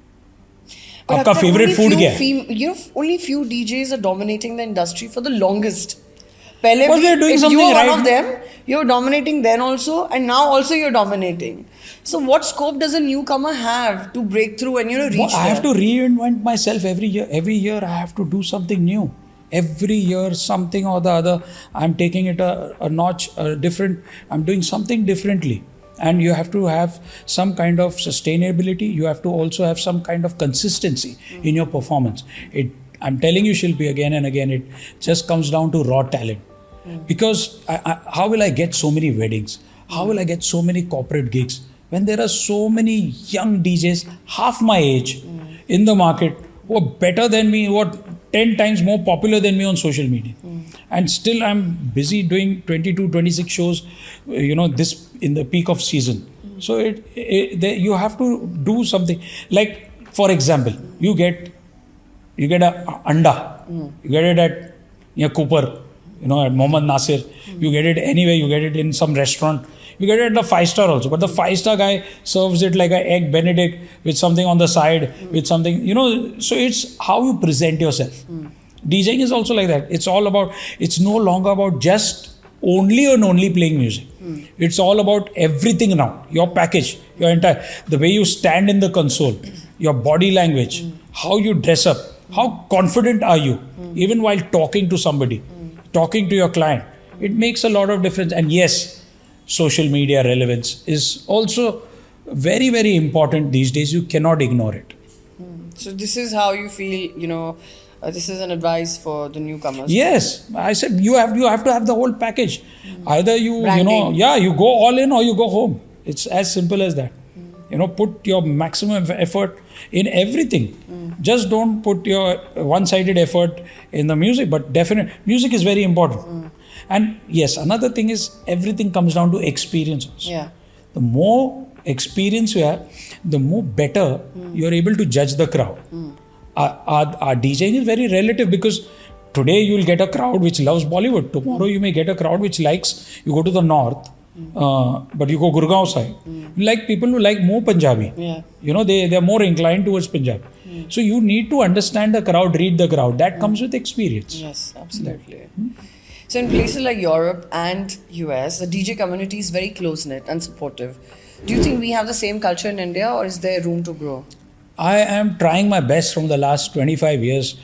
But आपका favorite food क्या है? Fem- you know, only few D Js are dominating the industry for the longest. Pehle But they're doing if something you were right. one of them, you were dominating then also, and now also you're dominating. So what scope does a newcomer have to break through and, you know, reach well, I there? have to reinvent myself every year. Every year I have to do something new. Every year something or the other. I'm taking it a, a notch a different. I'm doing something differently. And you have to have some kind of sustainability. You have to also have some kind of consistency mm. in your performance. It, I'm telling you, Shilpi, again and again, it just comes down to raw talent. Mm. Because I, I, how will I get so many weddings? How mm. will I get so many corporate gigs? When there are so many young D Js, half my age, mm. in the market, who are better than me, who are ten times more popular than me on social media. Mm. And still I'm busy doing twenty-two, twenty-six shows, you know, this in the peak of season. Mm. So it, it, they, you have to do something. Like, for example, you get you get a anda. Mm. You get it at near Cooper, you know, at Mohammad Nasir. Mm. You get it anywhere. You get it in some restaurant. You get it at the five star also, but the five star guy serves it like an egg Benedict with something on the side, mm. with something, you know, so it's how you present yourself. Mm. DJing is also like that. It's all about, it's no longer about just only and only playing music. Mm. It's all about everything now. Your package, your entire, the way you stand in the console, mm. your body language, mm. how you dress up, mm. how confident are you, mm. even while talking to somebody, mm. talking to your client. It makes a lot of difference. And yes, social media relevance is also very, very important these days. You cannot ignore it. Hmm. So this is how you feel, you know, uh, this is an advice for the newcomers. Yes. I said you have you have to have the whole package. Hmm. Either you, Branding. you know, yeah, you go all in or you go home. It's as simple as that. Hmm. You know, put your maximum effort in everything. Hmm. Just don't put your one-sided effort in the music, but definitely music is very important. Hmm. And yes, another thing is everything comes down to experience also. Yeah. The more experience you have, the more better mm. you're able to judge the crowd. Mm. Our, our, our DJing is very relative because today you'll get a crowd which loves Bollywood. Tomorrow mm. you may get a crowd which likes, you go to the north, mm. uh, but you go Gurgaon side. Mm. You like people who like more Punjabi. Yeah. You know, they, they're more inclined towards Punjabi. Mm. So you need to understand the crowd, read the crowd. That mm. comes with experience. Yes, absolutely. Mm. So in places like Europe and U S, the D J community is very close-knit and supportive. Do you think we have the same culture in India, or is there room to grow? I am trying my best from the last twenty-five years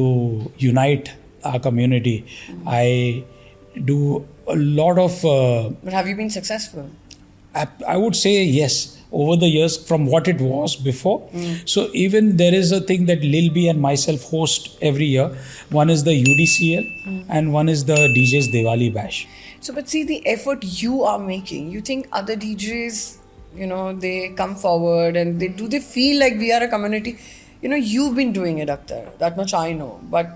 to unite our community. Mm-hmm. I do a lot of... Uh, but have you been successful? I, I would say yes. Over the years from what it was before. Mm. So even there is a thing that Lil B and myself host every year. One is the U D C L mm. and one is the D J's Diwali Bash. So but see the effort you are making. You think other D Js, you know, they come forward and they do they feel like we are a community? You know, you've been doing it, Akhtar. That much I know. But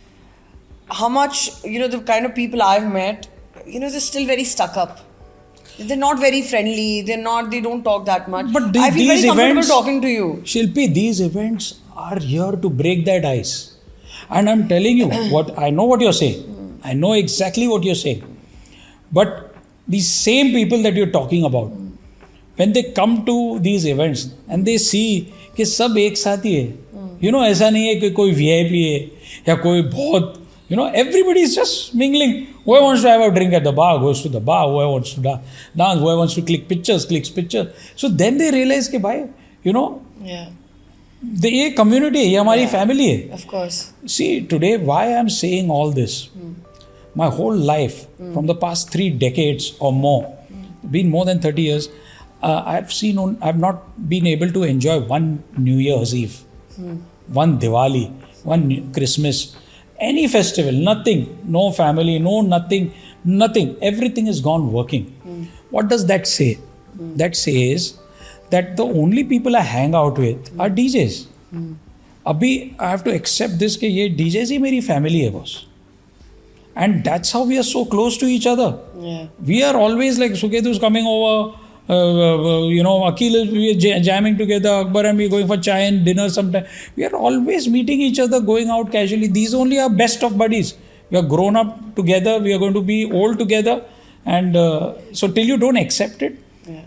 how much, you know, the kind of people I've met, you know, they're still very stuck up. They're not very friendly. They're not. They don't talk that much. But the, I feel these very comfortable events, talking to you. Shilpi, these events are here to break that ice. And I'm telling you, what I know what you're saying. I know exactly what you're saying. But these same people that you're talking about, when they come to these events and they see कि सब एक साथ ही है, you know, ऐसा नहीं है कि कोई V I P है या कोई बहुत, you know, everybody is just mingling. Whoever wants to have a drink at the bar goes to the bar. Whoever wants to dance, whoever wants to click pictures, clicks pictures. So then they realize कि भाई, you know, yeah, the ये community है, ये हमारी yeah, family है. Of course. See, today why I'm saying all this, mm. my whole life, mm. from the past three decades or more, mm. been more than thirty years, uh, I've seen, on, I've not been able to enjoy one New Year's Eve, mm. one Diwali, one Christmas, any festival, nothing, no family, no nothing, nothing. Everything is gone working. Mm. What does that say? Mm. That says that the only people I hang out with mm. are D Js. Mm. Abhi, I have to accept this कि ये D Js ही मेरी family है boss. And that's how we are so close to each other. Yeah. We are always like, Suketu is coming over, uh, uh, you know, Akhil is we are jamming together, Akbar and me going for chai and dinner sometime. We are always meeting each other, going out casually. These only are best of buddies. We are grown up together. We are going to be old together. And uh, so till you don't accept it. Yeah.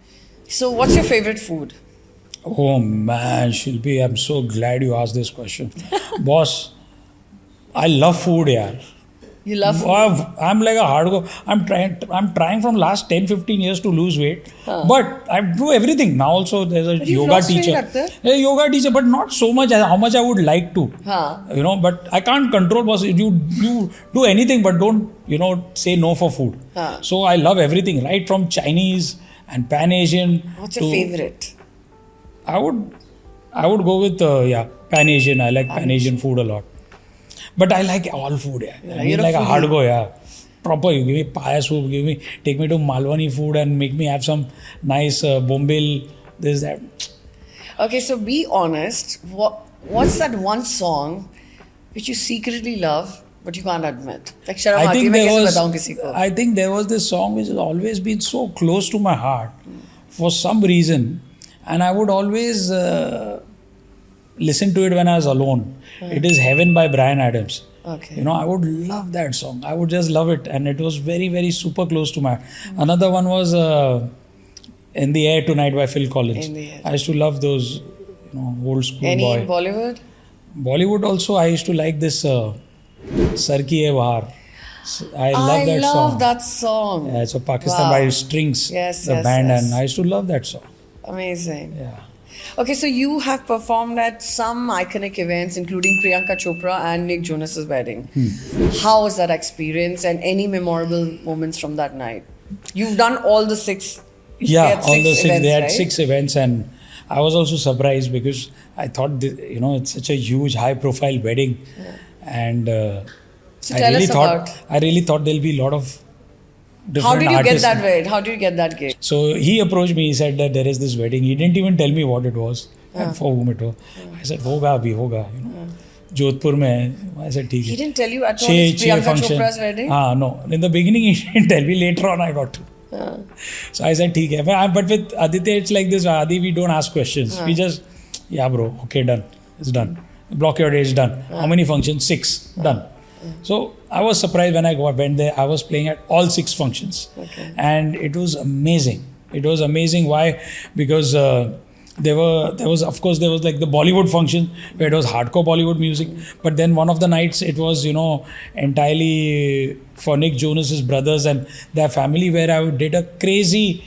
So what's your favorite food? Oh man, Shilpi, I'm so glad you asked this question. Boss, I love food, yaar. You love food? I'm like a hardcore. I'm trying I'm trying from last ten fifteen years to lose weight. Huh. But I do everything. Now also there's a but yoga teacher. A yoga teacher, but not so much as how much I would like to. Huh. You know, but I can't control, boss. You, you do anything, but don't, you know, say no for food. Huh. So I love everything, right from Chinese and Pan Asian. What's your favorite? I would, I would go with uh, yeah Pan Asian. I like Pan Asian food a lot, but I like all food. Yeah, yeah I mean like a hardcore. Yeah, proper. You give me paya soup. Give me take me to Malwani food and make me have some nice uh, bombil. This that. Okay, so be honest. What what's that one song which you secretly love but you can't admit? Like Sharam I think Aati, there was. kisi ko. I think there was this song which has always been so close to my heart mm. for some reason. And I would always uh, listen to it when I was alone. Mm. It is Heaven by Bryan Adams. Okay. You know, I would love that song. I would just love it. And it was very, very super close to my heart. Mm. Another one was uh, In the Air Tonight by Phil Collins. In the Air. I used to love those, you know, old school Any boy. in Bollywood? Bollywood also, I used to like this uh, Sar Ki Hai Bahar. I love I that love song. I love that song. Yeah, it's a Pakistan wow. by Strings, yes, the yes, band. yes. And I used to love that song. Amazing. Yeah. Okay, so you have performed at some iconic events, including Priyanka Chopra and Nick Jonas's wedding. Hmm. How was that experience and any memorable moments from that night? You've done all the six. Yeah, all six the six. Events, they had right? six events, and I was also surprised because I thought, this, you know, it's such a huge, high-profile wedding, yeah. and uh, so I tell really us thought about. I really thought there'll be a lot of. How did you artists. get that wedding? How did you get that gig? So he approached me. He said that there is this wedding. He didn't even tell me what it was yeah. and for whom it was. Yeah. I said, "Hoga abhi hoga." You know, yeah. Jodhpur mein. I said, "ठीक है." He didn't tell you at all. It's Priyanka Chopra's wedding. Ah, no. In the beginning, he didn't tell me. Later on, I got to. Yeah. So I said, "ठीक है." But with Aditya, it's like this. Adi, we don't ask questions. Yeah. We just, yeah, bro. Okay, done. It's done. Block your dates. Done. Yeah. How many functions? Six. Yeah. Done. Yeah. So I was surprised when I went there. I was playing at all six functions, okay. and it was amazing. It was amazing. Why? Because uh, there were there was of course there was like the Bollywood function where it was hardcore Bollywood music. Mm. But then one of the nights it was you know entirely for Nick Jonas's brothers and their family, where I did a crazy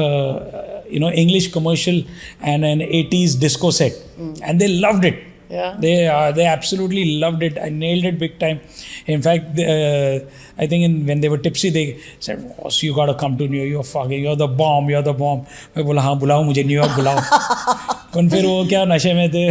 uh, you know English commercial and an eighties disco set, mm. and they loved it. Yeah. They uh, they absolutely loved it. I nailed it big time. In fact, uh, I think in, when they were tipsy, they said, "Oh, so you got to come to New York. You're fucking, you're the bomb. You're the bomb." मैं बोला हाँ बुलाओ मुझे New York बुलाओ. पर फिर वो क्या नशे में थे.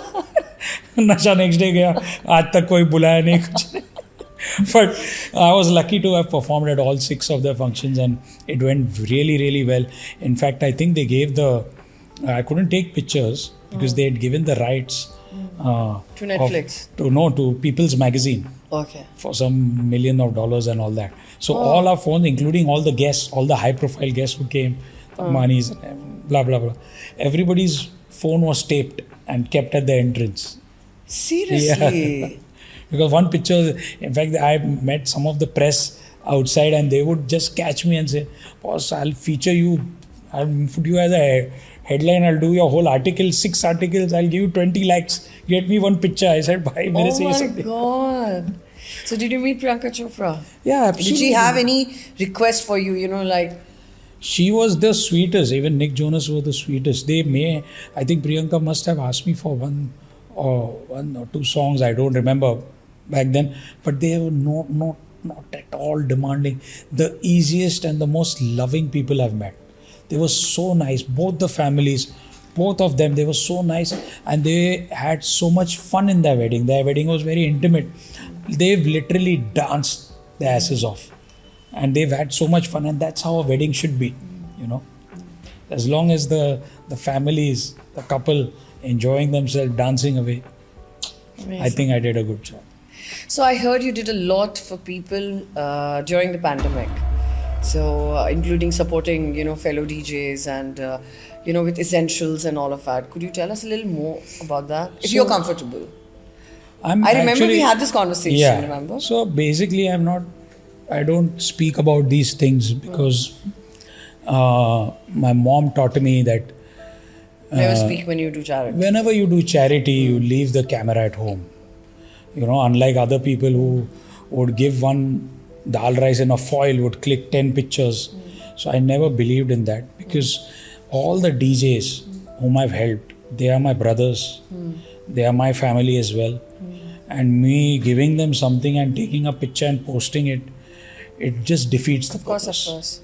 नशा next day गया. आज तक कोई बुलाया नहीं कुछ. But I was lucky to have performed at all six of their functions, and it went really really well. In fact, I think they gave the. I couldn't take pictures because mm. they had given the rights. Uh, to Netflix? Of, to no, to People's Magazine. Okay. for some million of dollars and all that. So Oh. all our phones, including all the guests, all the high-profile guests who came, the Oh. Manis, blah blah blah, everybody's phone was taped and kept at the entrance. Seriously? Because one picture, in fact, I met some of the press outside and they would just catch me and say, boss, I'll feature you, I'll put you as a headline, I'll do your whole article, six articles, I'll give you twenty lakhs, get me one picture. I said, bhai, mere Oh se ye my sab-" God. So did you meet Priyanka Chopra? Yeah, absolutely. Did she have any request for you, you know, like... She was the sweetest. Even Nick Jonas was the sweetest. They may, I think Priyanka must have asked me for one or one or two songs. I don't remember back then, but they were not not not at all demanding. The easiest and the most loving people I've met. They were so nice. Both the families, both of them, they were so nice, and they had so much fun in their wedding. Their wedding was very intimate. They've literally danced their asses off. And they've had so much fun, and that's how a wedding should be, you know. As long as the the families, the couple enjoying themselves, dancing away, Amazing. I think I did a good job. So I heard you did a lot for people uh, during the pandemic. So uh, including supporting, you know, fellow D Js and, uh, you know, with essentials and all of that. Could you tell us a little more about that? If So- you're comfortable. I'm I remember actually- we had this conversation, yeah. remember? So basically, I'm not. I don't speak about these things because uh, my mom taught me that Never uh, speak when you do charity. whenever you do charity, you leave the camera at home. You know, unlike other people who would give one dal rice in a foil, would click ten pictures. So I never believed in that because all the D Js whom I've helped, they are my brothers. They are my family as well. And me giving them something and taking a picture and posting it, it just defeats the Of course, of purpose. course.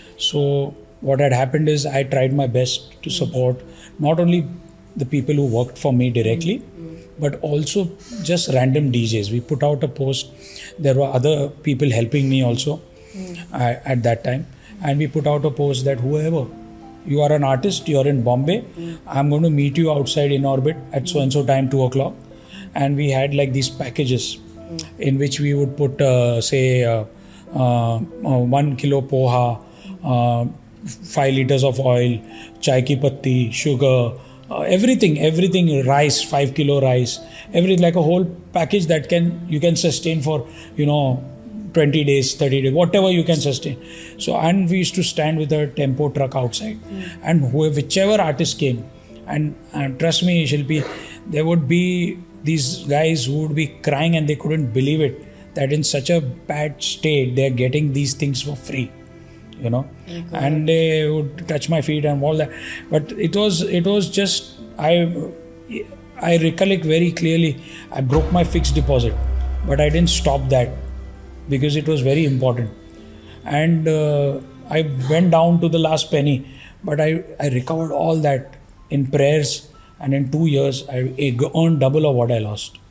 So what had happened is I tried my best to support not only the people who worked for me directly, but also just random D Js. We put out a post. There were other people helping me also uh, at that time. And we put out a post that whoever, you are an artist, you're in Bombay, I'm going to meet you outside in orbit at so-and-so time, two o'clock. And we had like these packages in which we would put, uh, say, uh, uh, uh, one kilo poha, uh, five liters of oil, chai ki patti, sugar, uh, everything, everything, rice, five kilo rice, everything, like a whole package that can you can sustain for, you know, twenty days, thirty days, whatever you can sustain. So, and we used to stand with a tempo truck outside, and whoever, whichever artist came, and, and trust me, Shilpi, there would be these guys who would be crying and they couldn't believe it that in such a bad state they're getting these things for free, you know. And they would touch my feet and all that. But it was it was just I I recollect very clearly. I broke my fixed deposit, but I didn't stop that because it was very important. And uh, I went down to the last penny, but I I recovered all that in prayers. And in two years, I earned double of what I lost.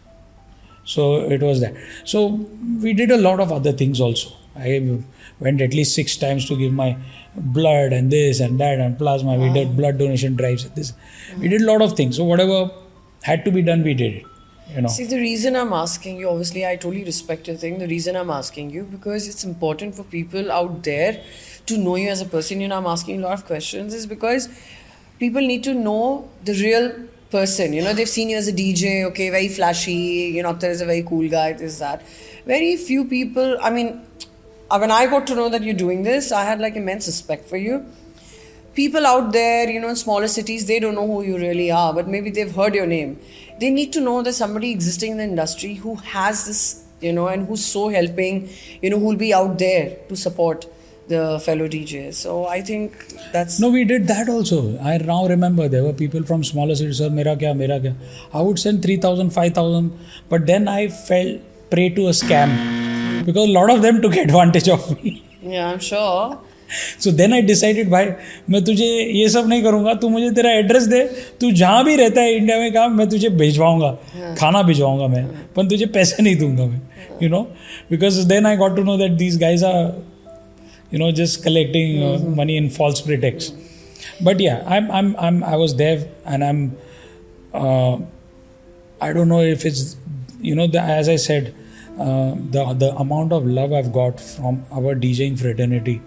So it was that. So we did a lot of other things also. I went at least six times to give my blood and this and that and plasma. We did blood donation drives. And this. We did a lot of things. So whatever had to be done, we did it. You know. See, the reason I'm asking you, obviously, I totally respect your thing. The reason I'm asking you, because it's important for people out there to know you as a person. You know, I'm asking a lot of questions is because people need to know the real person. You know, they've seen you as a D J, okay, very flashy, you know, Akhtar is a very cool guy, this, that. Very few people, I mean, when I got to know that you're doing this, I had like immense respect for you. People out there, you know, in smaller cities, they don't know who you really are, but maybe they've heard your name. They need to know there's somebody existing in the industry who has this, you know, and who's so helping, you know, who'll be out there to support the fellow D Js. So I think that's... No, we did that also. I now remember there were people from smaller cities, sir, mera kya, mera kya. I would send three thousand, five thousand, but then I fell prey to a scam because a lot of them took advantage of me. Yeah, I'm sure. So then I decided, भाई मैं तुझे ये सब नहीं करूँगा, तू मुझे तेरा एड्रेस दे, तू जहाँ भी रहता है इंडिया में काम, मैं तुझे भिजवाऊँगा, खाना भिजवाऊँगा मैं, पर तुझे पैसे नहीं दूँगा मैं, you know, because then I got to know that these guys are, you know, just collecting uh, money in false pretext. But yeah, I'm, I'm, I'm, I was there, and I'm, uh, I don't know if it's, you know, the, as I said, uh, the the amount of love I've got from our DJing fraternity,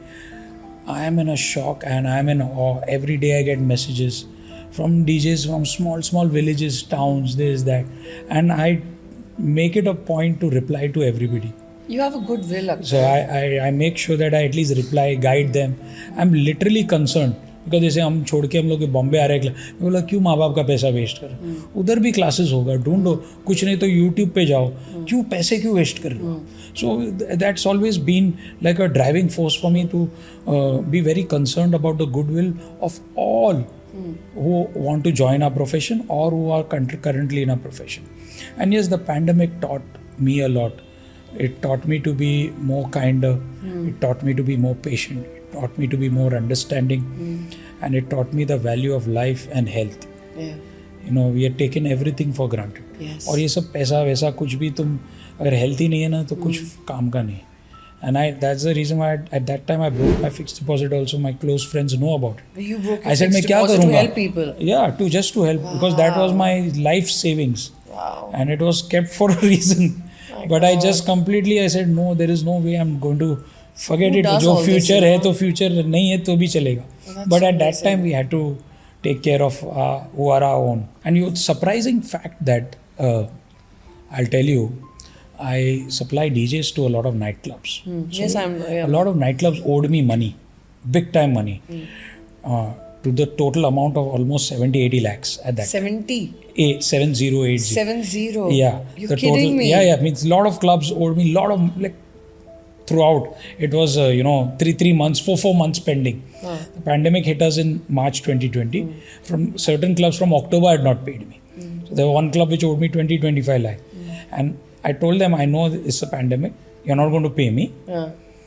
I am in a shock and I am in awe. Every day I get messages from D Js from small small villages, towns, this, that, and I make it a point to reply to everybody. You have a good will, Akhtar. So I, I I make sure that I at least reply, guide them. I'm literally concerned. Because जैसे हम छोड़ के हम लोग बॉम्बे आ रहे हैं, मैं बोला क्यों माँ बाप का पैसा वेस्ट कर, उधर भी क्लासेस होगा, ढूंढो, कुछ नहीं तो यूट्यूब पे जाओ, क्यों पैसे क्यों वेस्ट कर रहे हो. So that's always been like a driving force for me to be very concerned about the goodwill of all who want to join our profession or who are currently in our profession. And yes, the pandemic taught me a lot. It taught me to be more kinder. Mm. It taught me to be more patient. It taught me to be more understanding. Mm. And it taught me the value of life and health. Yeah. You know, we are taking everything for granted. Yes. और ये सब पैसा वैसा कुछ भी तुम अगर healthy नहीं है ना तो कुछ काम का नहीं. And I that's the reason why I, at that time I broke my fixed deposit also. My close friends know about it. You broke I said, fixed deposit to help people? Yeah, to just to help. Wow. Because that was my life savings. Wow. And it was kept for a reason. My but God. I just completely, I said, no, there is no way I'm going to forget Who it. जो future है तो future नहीं है तो भी चलेगा. Well, but at that time we had to take care of uh, who are our own. And you surprising fact that uh, I'll tell you, I supply D Js to a lot of nightclubs. Hmm. So yes, I'm. Yeah. A lot of nightclubs owed me money, big time money, hmm. uh, to the total amount of almost seventy, eighty lakhs at that. seventy? Eight, seven zero eight. Seven zero? Yeah. You're the kidding total, me? Yeah, yeah. Means a lot of clubs owed me a lot of, like, throughout. It was, uh, you know, three, three months, four, four months pending. Huh. The pandemic hit us in March twenty twenty. Hmm. From certain clubs from October had not paid me. Hmm. So there was one club which owed me twenty, twenty-five lakh. Hmm. And I told them, I know it's a pandemic. You're not going to pay me. Yeah.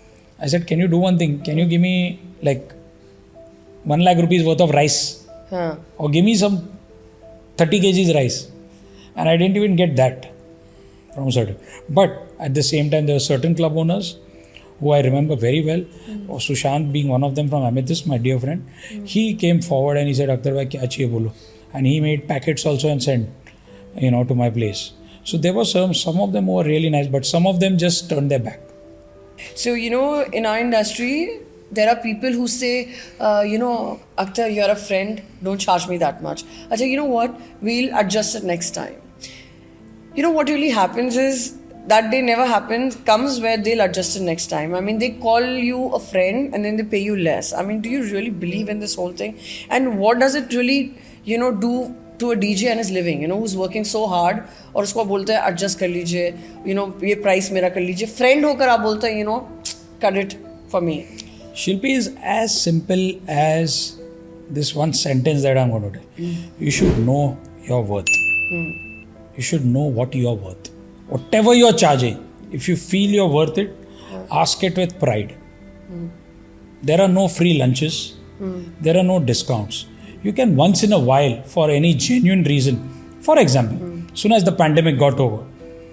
I said, can you do one thing? Can you give me like one lakh rupees worth of rice? Huh. Or give me some thirty kilograms rice. And I didn't even get that from certain. But at the same time, there were certain club owners who I remember very well. Mm. Or Sushant being one of them from Amethyst, my dear friend. Mm. He came forward and he said, Akhtar bhai, kya chahiye bolo? And he made packets also and sent, you know, to my place. So there were some, some of them who were really nice, but some of them just turned their back. So, you know, in our industry, there are people who say, uh, you know, Akhtar, you're a friend, don't charge me that much. I say, you know what, we'll adjust it next time. You know, what really happens is, that day never happens, comes where they'll adjust it next time. I mean, they call you a friend and then they pay you less. I mean, do you really believe in this whole thing? And what does it really, you know, do to a D J and his living, you know, who's working so hard, और उसको बोलते हैं adjust कर लीजिए, you know, ये price मेरा कर लीजिए, friend होकर आप बोलते हैं, you know, cut it for me. Shilpi, is as simple as this one sentence that I'm going to tell. Mm. You should know your worth. Mm. You should know what you're worth. Whatever you're charging, if you feel you're worth it, yeah. ask it with pride. Mm. There are no free lunches. Mm. There are no discounts. You can once in a while, for any genuine reason, for example, mm. as soon as the pandemic got over,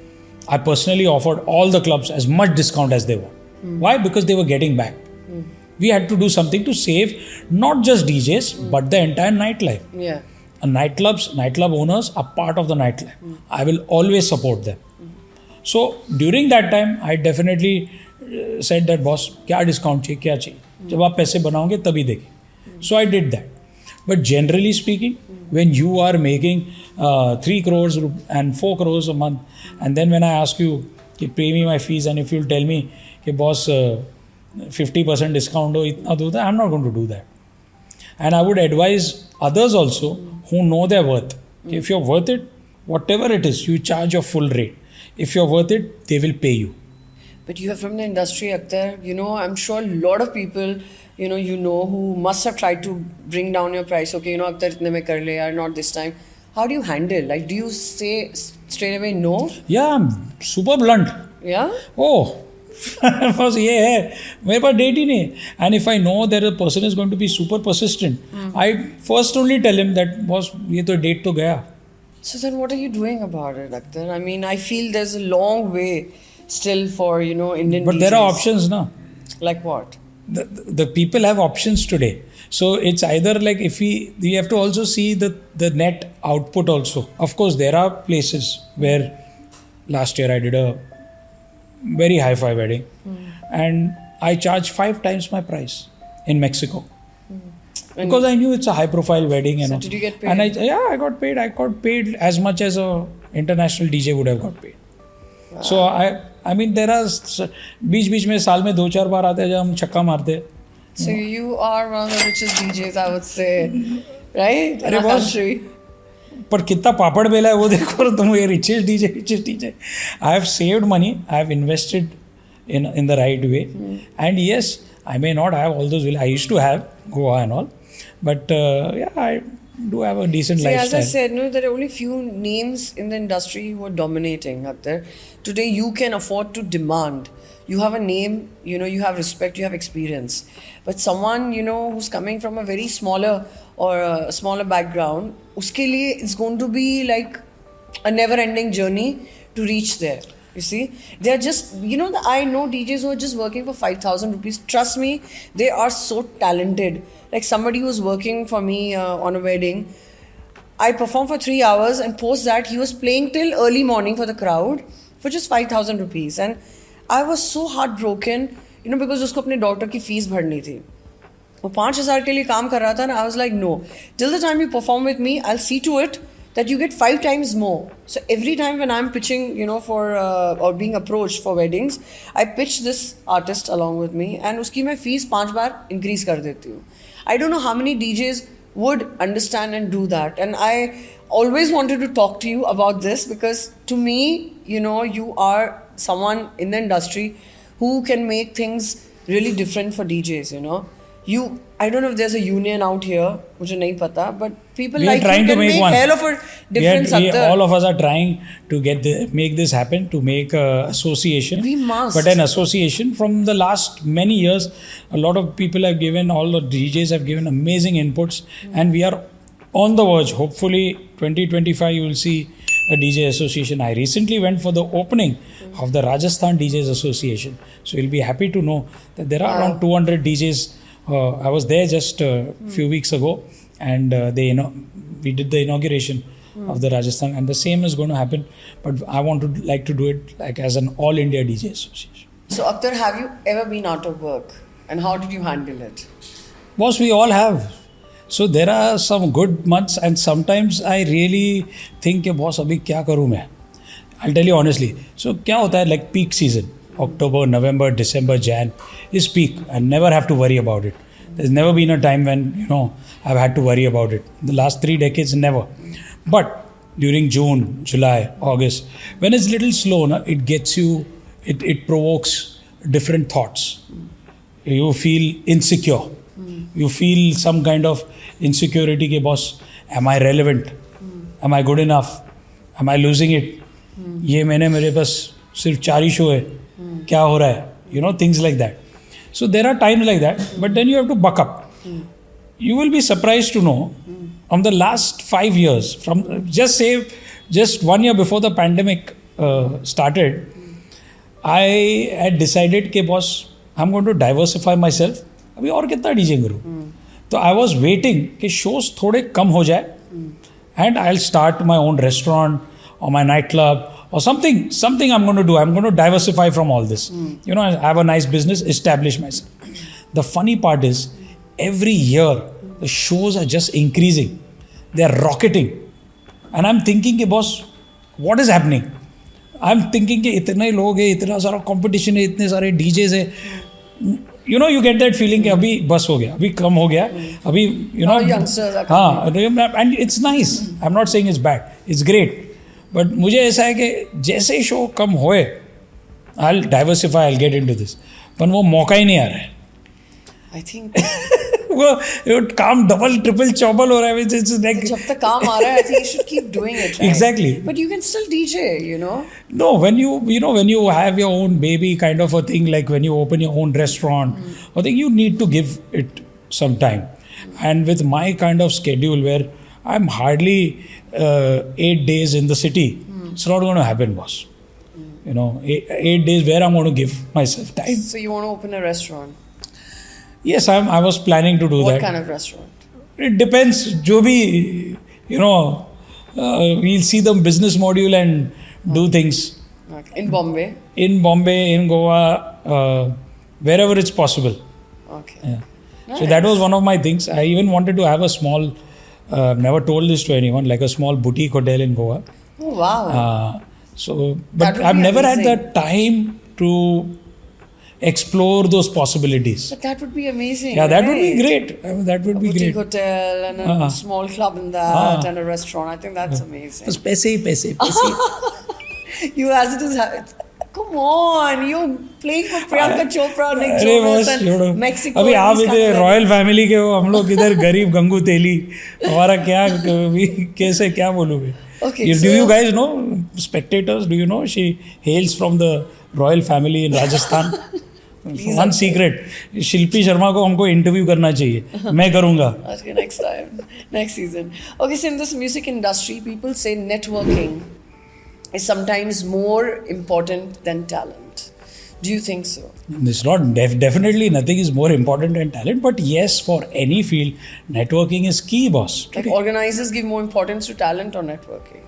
I personally offered all the clubs as much discount as they were. Mm. Why? Because they were getting back. Mm. We had to do something to save not just D Js, mm. but the entire nightlife. Yeah. And nightclubs, nightclub owners are part of the nightlife. Mm. I will always support them. Mm. So during that time, I definitely uh, said that, boss, kya discount chahiye, kya chahiye? Mm. जब आप पैसे बनाओगे तभी देंगे. So I did that. But generally speaking, mm. when you are making uh, three crores and four crores a month, and then when I ask you to pay me my fees, and if you'll tell me, hey, boss, uh, fifty percent discount, ho, itna do that, I'm not going to do that. And I would advise others also mm. who know their worth. Mm. If you're worth it, whatever it is, you charge your full rate. If you're worth it, they will pay you. But you are from the industry, Akhtar. You know, I'm sure a lot of people, you know, you know, who must have tried to bring down your price. Okay, you know, Akhtar, itne mein kar le, or not this time. How do you handle? Like, do you say straight away no? Yeah, I'm super blunt. Yeah? Oh, बस ये है, मेरे पास date ही नहीं. And if I know that a person is going to be super persistent, mm. I first only tell him that, boss, ये तो date तो गया. So then what are you doing about it, Akhtar? I mean, I feel there's a long way still for, you know, Indian But D Js. There are options now. Like what? The, the people have options today. So it's either like, if we, we have to also see the, the net output also. Of course, there are places where last year I did a very hi-fi wedding, and I charged five times my price in Mexico. Because I knew it's a high-profile wedding, and So all. did you get paid? And I, yeah, I got paid. I got paid as much as a international D J would have got paid. Wow. So I, I mean, there are बीच बीच में साल में दो चार बार आते हैं जब हम छक्का मारते हैं. So you are one of the richest D Js, I would say, right? In अरे our बस country. पर कितना पापड़ बेला है वो देखो तुम ये richest D J, richest D J. I have saved money. I have invested in in the right way, Hmm. and yes, I may not have all those. I used to have Goa and all, but uh, yeah, I do have a decent See, lifestyle. as I said, no, there are only few names in the industry who are dominating up there. Today, you can afford to demand. You have a name, you know, you have respect, you have experience. But someone, you know, who's coming from a very smaller or a smaller background, uske liye it's going to be like a never-ending journey to reach there. You see, they're just, you know, the, I know D Js who are just working for five thousand rupees. Trust me, they are so talented. Like somebody who's working for me uh, on a wedding, I performed for three hours and post that he was playing till early morning for the crowd for just five thousand rupees. And I was so heartbroken, you know, because उसको अपने daughter की fees भरनी थी. वो पाँच हजार के लिए काम कर रहा था ना. I was like, no. Till the time you perform with me, I'll see to it that you get five times more. So every time when I'm pitching, you know, for uh, or being approached for weddings, I pitch this artist along with me, and उसकी मैं fees पाँच बार increase कर देती हूँ. I don't know how many D Js would understand and do that, and I always wanted to talk to you about this because to me, you know, you are someone in the industry who can make things really different for D Js, you know. You, I don't know if there's a union out here, मुझे नहीं पता, but people We are like trying you to can make make one. hell of a difference. We are, we, up there. all of us are trying to get the, make this happen, to make a association. We must. But an association from the last many years, a lot of people have given, all the D Js have given amazing inputs, mm. and we are on the verge. Hopefully, twenty twenty-five you will see a D J association. I recently went for the opening mm. of the Rajasthan D Js Association, so you'll be happy to know that there are wow. around two hundred D Js. Uh, I was there just a uh, mm. few weeks ago, and uh, they, you know, we did the inauguration mm. of the Rajasthan, and the same is going to happen. But I want to like to do it like as an all India D J association. So, Akhtar, have you ever been out of work, and how did you handle it? Boss, we all have. So there are some good months, and sometimes I really think, कि boss अभी क्या करूँ मैं? I'll tell you honestly. So क्या होता है like peak season? October, November, December, Jan is peak. I never have to worry about it. There's never been a time when, you know, I've had to worry about it. The last three decades, never. But during June, July, August, when it's little slow, na, it gets you, it, it provokes different thoughts. You feel insecure. Mm. You feel some kind of insecurity ke boss, am I relevant? Mm. Am I good enough? Am I losing it? Mm. ये मैंने मेरे पास सिर्फ चार ही show है. क्या हो रहा है? You know, things like that. So there are times like that, but then you have to buck up. Mm. You will be surprised to know, mm. from the last five years, from just say, just one year before the pandemic uh, started, mm. I had decided कि boss, I'm going to diversify myself. अभी और कितना DJ करूँ? तो I was waiting कि shows थोड़े कम हो जाए, and I'll start my own restaurant or my nightclub. Or something, something I'm going to do. I'm going to diversify from all this. Mm. You know, I have a nice business, establish myself. The funny part is, every year, the shows are just increasing. They are rocketing. And I'm thinking, boss, what is happening? I'm thinking, itne log hai, itna sara competition hai, itne sare D Js hai. You know, you get that feeling, that abhi bas ho gaya, abhi kam ho gaya, abhi, you know. All youngsters are coming. Haan, and it's nice. I'm not saying it's bad. It's great. But मुझे ऐसा है कि जैसे ही show कम होए, I will diversify, I will get into this, पर वो मौका ही नहीं आ रहा है. आई थिंक वो काम डबल ट्रिपल चौबल हो रहा है. जब तक काम आ रहा है, I think you should keep doing it. Exactly. But you can still DJ, you know. No, when you you know when you have your own baby kind of a thing, like when you open your own restaurant, I think you need to give it some time. And with my kind of schedule where I'm hardly uh, eight days in the city. Mm. It's not going to happen, boss. Mm. You know, eight, eight days where I'm going to give myself time. So you want to open a restaurant? Yes, I'm, I was planning to do what that. What kind of restaurant? It depends. Jo bhi, you know, uh, we'll see the business module and mm. do things. Okay. In Bombay? In Bombay, in Goa, uh, wherever it's possible. Okay. Yeah. Nice. So that was one of my things. I even wanted to have a small, uh, never told this to anyone, like a small boutique hotel in Goa. Oh, wow. Uh, so, That but would I've be never amazing. had the time to explore those possibilities. But that would be amazing. Yeah, that right? would be great. I mean, that would A be boutique great. hotel and a Uh-huh. small club in that Uh-huh. and a restaurant. I think that's amazing. Bas paise hi paise, paise hi. You as it is, ha- come on, you're playing for Priyanka Chopra, Nick अरे Jonas बस छोड़ो and Mexico. अभी and आप these इधर countries. Royal family के हो हम लोग इधर गरीब गंगू तेली हमारा क्या अभी कैसे क्या बोलोगे Okay, you, do so- you guys know spectators do you know she hails from the royal family in Rajasthan one secret शिल्पी शर्मा को हमको इंटरव्यू करना चाहिए मैं करूँगा Okay, next time, next season. Okay, so in this music industry, people say networking is sometimes more important than talent. Do you think so? it's not def- definitely nothing is more important than talent but yes for any field networking is key boss Like organizers give more importance to talent or networking?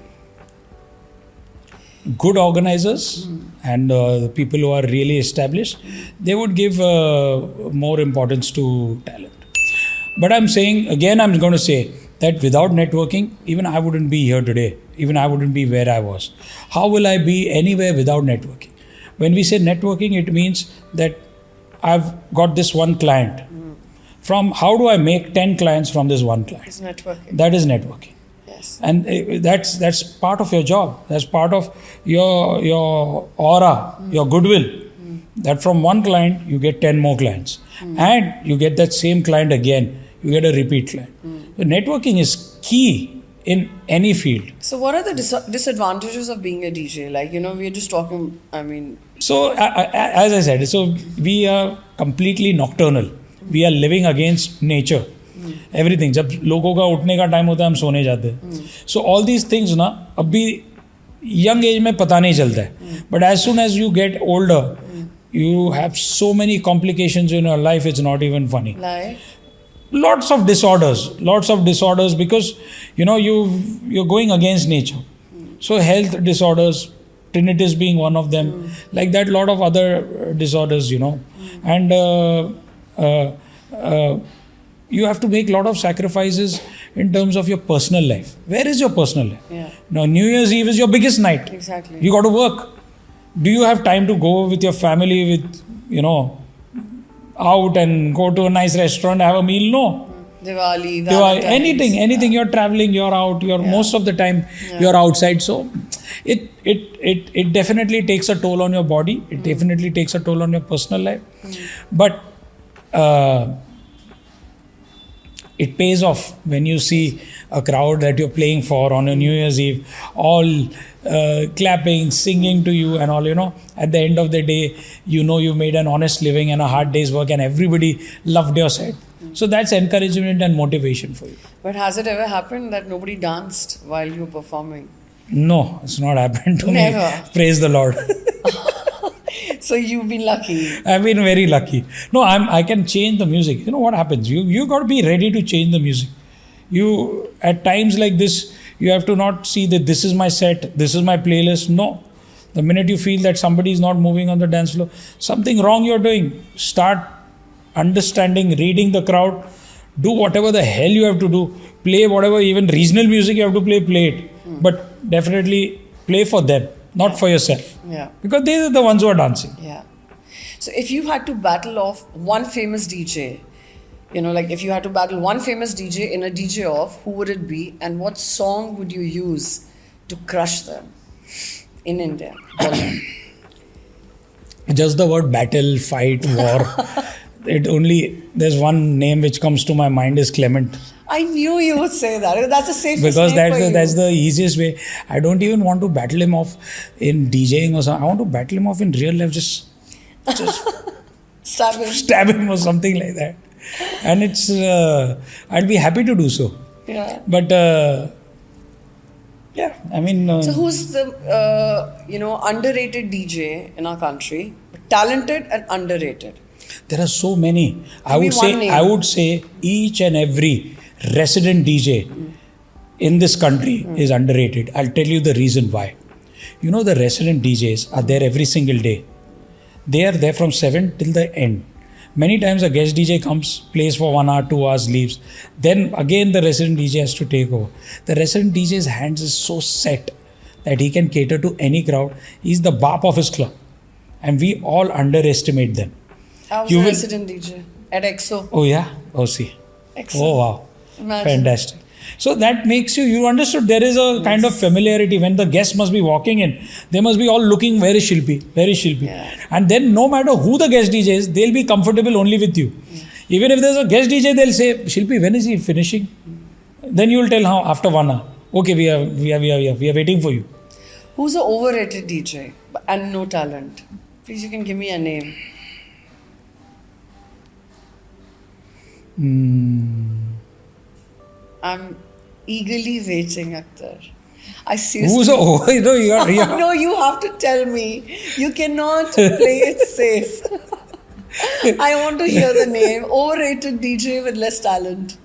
good organizers and uh, the people who are really established they would give uh, more importance to talent but I'm saying again I'm going to say that without networking even I wouldn't be here today even I wouldn't be where I was how will I be anywhere without networking when we say networking it means that I've got this one client from how do I make ten clients from this one client It's networking. that is networking Yes. and uh, that's that's part of your job that's part of your your aura your goodwill that from one client you get ten more clients and you get that same client again you get a repeat client so networking is key in any field So, what are the dis- disadvantages of being a D J? Like, you know, we're just talking, I mean, so I, I, as I said so we are completely nocturnal we are living against nature everything जब लोगों का उठने का time होता है हम सोने जाते हैं सो ऑल दीज थिंग्स ना अभी यंग एज में पता नहीं चलता है but as soon as you get older you have so many complications in your life it's not even funny like, lots of disorders lots of disorders because you know you you're going against nature so health disorders tinnitus being one of them like that lot of other uh, disorders you know and uh, uh, uh, you have to make a lot of sacrifices in terms of your personal life where is your personal life yeah, now New Year's Eve is your biggest night exactly. you got to work do you have time to go with your family with you know out and go to a nice restaurant have a meal no Diwali, you are Valentine's. anything anything you're traveling you're out you're Yeah. most of the time Yeah. you're outside so it it it it definitely takes a toll on your body it Mm. definitely takes a toll on your personal life but uh, it pays off when you see a crowd that you're playing for on a New Year's Eve, all uh, clapping, singing to you and all, you know, at the end of the day, you know you made an honest living and a hard day's work and everybody loved your set. So that's encouragement and motivation for you. But has it ever happened that nobody danced while you were performing? No, it's not happened to Never. me. Praise the Lord. So you've been lucky. I've been very lucky. No, I'm. I can change the music. You know what happens? You you got to be ready to change the music. You at times like this, you have to not see that this is my set, this is my playlist. No, the minute you feel that somebody is not moving on the dance floor, something wrong you're doing. Start understanding, reading the crowd. Do whatever the hell you have to do. Play whatever even regional music you have to play. Play it, but definitely play for them, not for yourself. Yeah. Because they are the ones who are dancing. Yeah. So if you had to battle off one famous D J, you know, like if you had to battle one famous D J in a D J off, who would it be and what song would you use to crush them in India? Just the word battle, fight, war. It only, there's one name which comes to my mind is Clement. I knew you would say that. That's the safest Because name that's for the, you. that's the easiest way. I don't even want to battle him off in DJing or something. I want to battle him off in real life. Just, just Stab him. stab him or something like that. And it's, uh, I'd be happy to do so. Yeah. But, uh, yeah, I mean. Uh, So who's the uh, you know underrated D J in our country? Talented and underrated. There are so many. I Give me would one say name. I would say each and every resident D J mm. in this country mm. is underrated. I'll tell you the reason why. You know, the resident D Js are there every single day. They are there from seven till the end. Many times a guest D J comes, plays for one hour, two hours, leaves. Then again the resident D J has to take over. The resident D J's hands is so set that he can cater to any crowd. He's the bap of his club. And we all underestimate them. I was You a will- resident D J at Exo. Oh yeah? Oh see. Exo. Oh wow. Imagine. Fantastic. So that makes you, you understood there is a kind of familiarity when the guest must be walking in. They must be all looking, where is Shilpi? Where is Shilpi? Yeah. And then no matter who the guest D J is, they'll be comfortable only with you. Yeah. Even if there's a guest D J, they'll say, Shilpi, when is he finishing? Then you'll tell how after one hour. Okay, we are, we are, we are, we are, we are waiting for you. Who's an overrated D J and no talent? Please, you can give me a name. Hmm. I'm eagerly waiting, Akhtar. I seriously. Who's a, oh, you know, you are, you are, No, you have to tell me. You cannot play it safe. I want to hear the name. Overrated D J with less talent.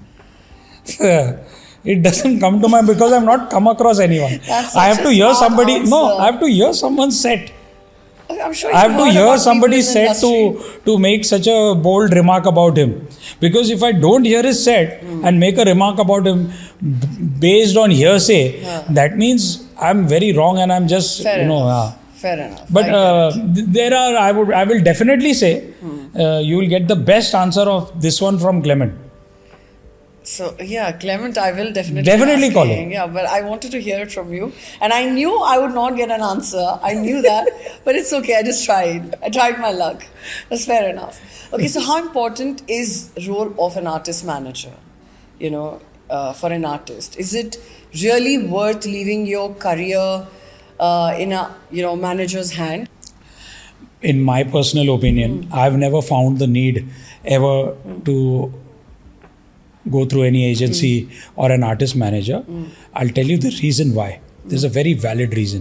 it doesn't come to mind because I've not come across anyone. That's I have such to a hear smart somebody. No, answer. I have to hear someone set. I'm sure I have you've to heard hear about somebody people in the said to industry. to make such a bold remark about him. Because if I don't hear his set Hmm. and make a remark about him b- based on hearsay, Yeah. that means I'm very wrong and I'm just Fair you know. enough. Uh, Fair enough. but I uh, get it. th- there are I would I will definitely say Hmm. uh, you will get the best answer of this one from Clement. So yeah, Clement, I will definitely Definitely ask call him. him. Yeah, but I wanted to hear it from you, and I knew I would not get an answer. I knew that, but it's okay. I just tried. I tried my luck. That's fair enough. Okay, so how important is role of an artist manager? You know, uh, for an artist, is it really worth leaving your career uh, in a you know manager's hand? In my personal opinion, I've never found the need ever to go through any agency or an artist manager. I'll tell you the reason why. There's a very valid reason.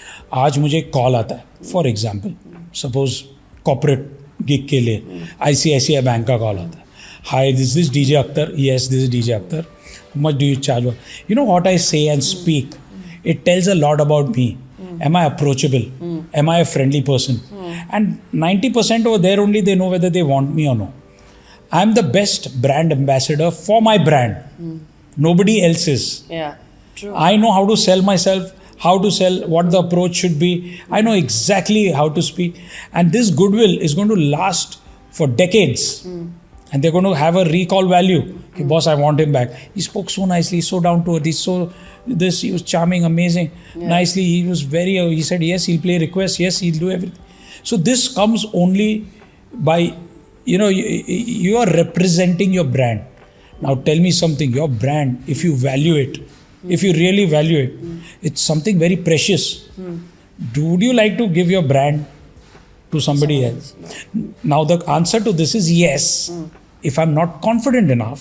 आज मुझे call आता है for example suppose corporate gig के लिए ICICI bank का call आता है hi this this DJ Akhtar yes this DJ Akhtar much do you charge you know what I say and speak it tells a lot about me. Am I approachable? Am I a friendly person? And ninety percent over there only they know whether they want me or no. I'm the best brand ambassador for my brand. Nobody else is. Yeah, true. I know how to sell myself, how to sell, what the approach should be. I know exactly how to speak. And this goodwill is going to last for decades. And they're going to have a recall value. Okay, boss, I want him back. He spoke so nicely, so down to earth. He's so this, he was charming, amazing. Yeah. Nicely, he was very, uh, he said, yes, he'll play requests. Yes, he'll do everything. So this comes only by, you know, you, you are representing your brand. Now tell me something, your brand, if you value it, if you really value it, it's something very precious. Would you like to give your brand to somebody else? Now the answer to this is yes. If I'm not confident enough,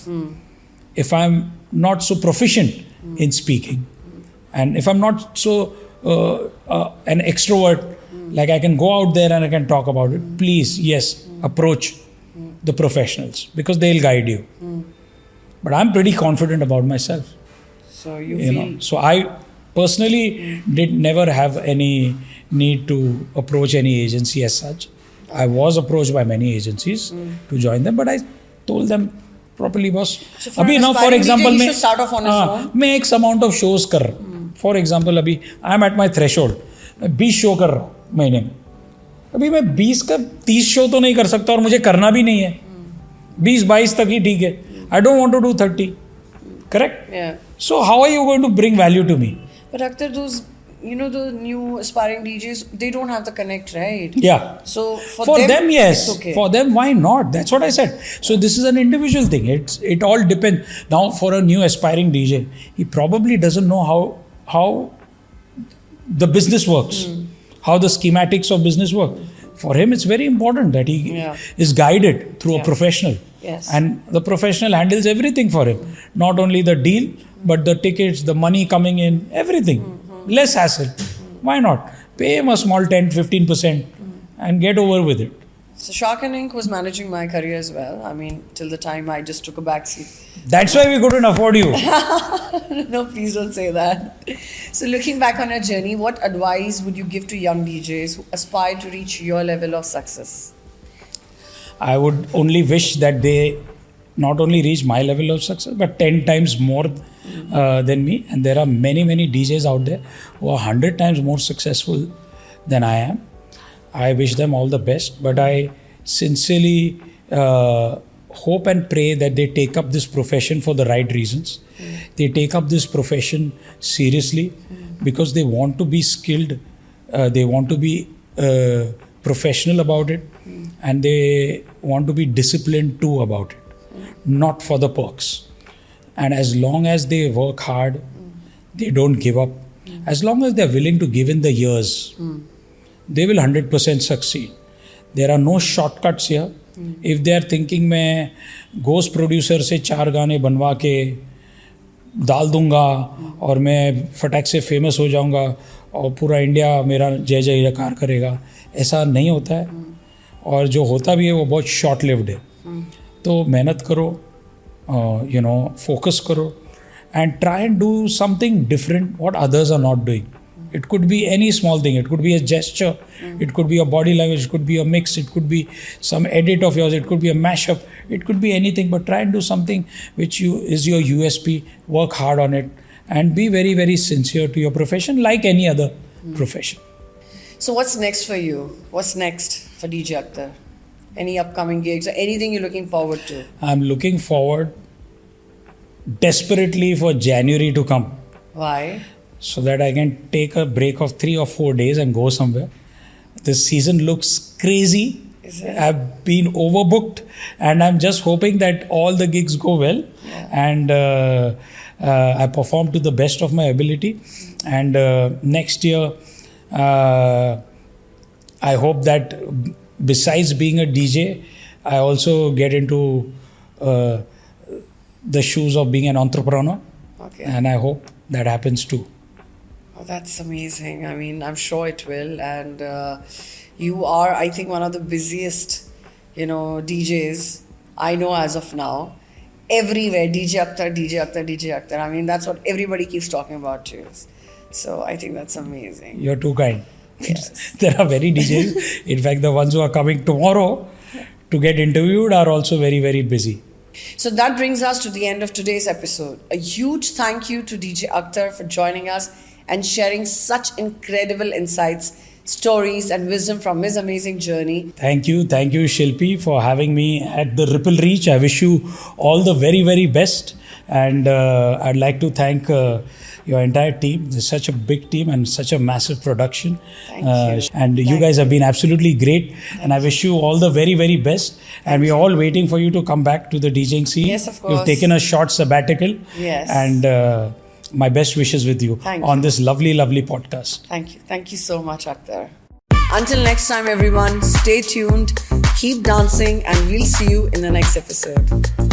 if I'm not so proficient in speaking, and if I'm not so uh, uh, an extrovert, like I can go out there and I can talk about it, please, yes, approach the professionals because they'll guide you. But I'm pretty confident about myself. So you, You feel know, so I personally did never have any need to approach any agency as such. I was approached by many agencies to join them, but I told them properly, boss. So for अभी an now, for aspiring D J, example, he मैं should start off on his हाँ, own. मैं X amount of shows कर रहा हूँ. For example, अभी I am at my threshold. मैं बीस शो कर रहा हूँ महीने में. अभी मैं बीस का तीस शो तो नहीं कर सकता और मुझे करना भी नहीं है. बीस बाईस तक ही ठीक है. I don't want to do thirty. Correct? yeah. So how are you going to bring value to me? But Akhtar, those you know the new aspiring D Js, they don't have the connect, right? Yeah. So for, For them, them, yes. it's okay. For them, why not? That's what I said. So this is an individual thing. It's it all depends. Now, for a new aspiring D J, he probably doesn't know how how the business works, how the schematics of business work. For him, it's very important that he Yeah. is guided through Yeah. a professional. Yes. And the professional handles everything for him. Not only the deal, but the tickets, the money coming in, everything. Less hassle. Why not? Pay him a small ten, fifteen percent and get over with it. So Shark and Ink was managing my career as well. I mean, till the time I just took a back seat. That's why we couldn't afford you. No, please don't say that. So looking back on your journey, what advice would you give to young D Js who aspire to reach your level of success? I would only wish that they not only reach my level of success, but ten times more uh, than me. And there are many, many D Js out there who are one hundred times more successful than I am. I wish them all the best, but I sincerely uh, hope and pray that they take up this profession for the right reasons. Mm. They take up this profession seriously mm. because they want to be skilled, uh, they want to be uh, professional about it, mm. and they want to be disciplined too about it, mm. not for the perks. And as long as they work hard, mm. they don't give up. Mm. As long as they're willing to give in the years, mm. they will one hundred percent succeed. There are no shortcuts here. Mm. If they are thinking मैं ghost producer से चार गाने बनवा के डाल दूंगा mm. और मैं फटाक से फेमस हो जाऊंगा और पूरा इंडिया मेरा जय जय जयकार करेगा, ऐसा नहीं होता है. mm. और जो होता भी है वो बहुत शॉर्ट लिव्ड है. mm. तो मेहनत करो, यू नो फोकस करो and try and do something different what others are not doing. It could be any small thing. It could be a gesture. Mm. It could be a body language. It could be a mix. It could be some edit of yours. It could be a mashup. It could be anything. But try and do something which you is your U S P. Work hard on it and be very, very sincere to your profession like any other mm. profession. So what's next for you? What's next for D J Akhtar? Any upcoming gigs or anything you're looking forward to? I'm looking forward desperately for January to come. Why? So that I can take a break of three or four days and go somewhere. This season looks crazy. Is it? I've been overbooked and I'm just hoping that all the gigs go well yeah. and uh, uh, I perform to the best of my ability. And uh, next year, uh, I hope that besides being a D J, I also get into uh, the shoes of being an entrepreneur. Okay. And I hope that happens too. Oh, that's amazing. I mean, I'm sure it will. And uh, you are, I think, one of the busiest, you know, D Js I know as of now. Everywhere, D J Akhtar, D J Akhtar, D J Akhtar. I mean, that's what everybody keeps talking about you. So I think that's amazing. You're too kind. Yes. There are very D Js. In fact, the ones who are coming tomorrow to get interviewed are also very, very busy. So that brings us to the end of today's episode. A huge thank you to D J Akhtar for joining us and sharing such incredible insights, stories and wisdom from his amazing journey. Thank you. Thank you, Shilpi, for having me at the Ripple Reach. I wish you all the very, very best. And uh, I'd like to thank uh, your entire team. There's such a big team and such a massive production. Thank uh, you. And Thank you guys have been absolutely great. Thank and I wish you all the very, very best. Thank and we're you. all waiting for you to come back to the DJing scene. Yes, of course. You've taken a short sabbatical. Yes. And uh, my best wishes with you Thank on you. this lovely, lovely podcast. Thank you. Thank you so much, Akhtar. Until next time, everyone, stay tuned, keep dancing, and we'll see you in the next episode.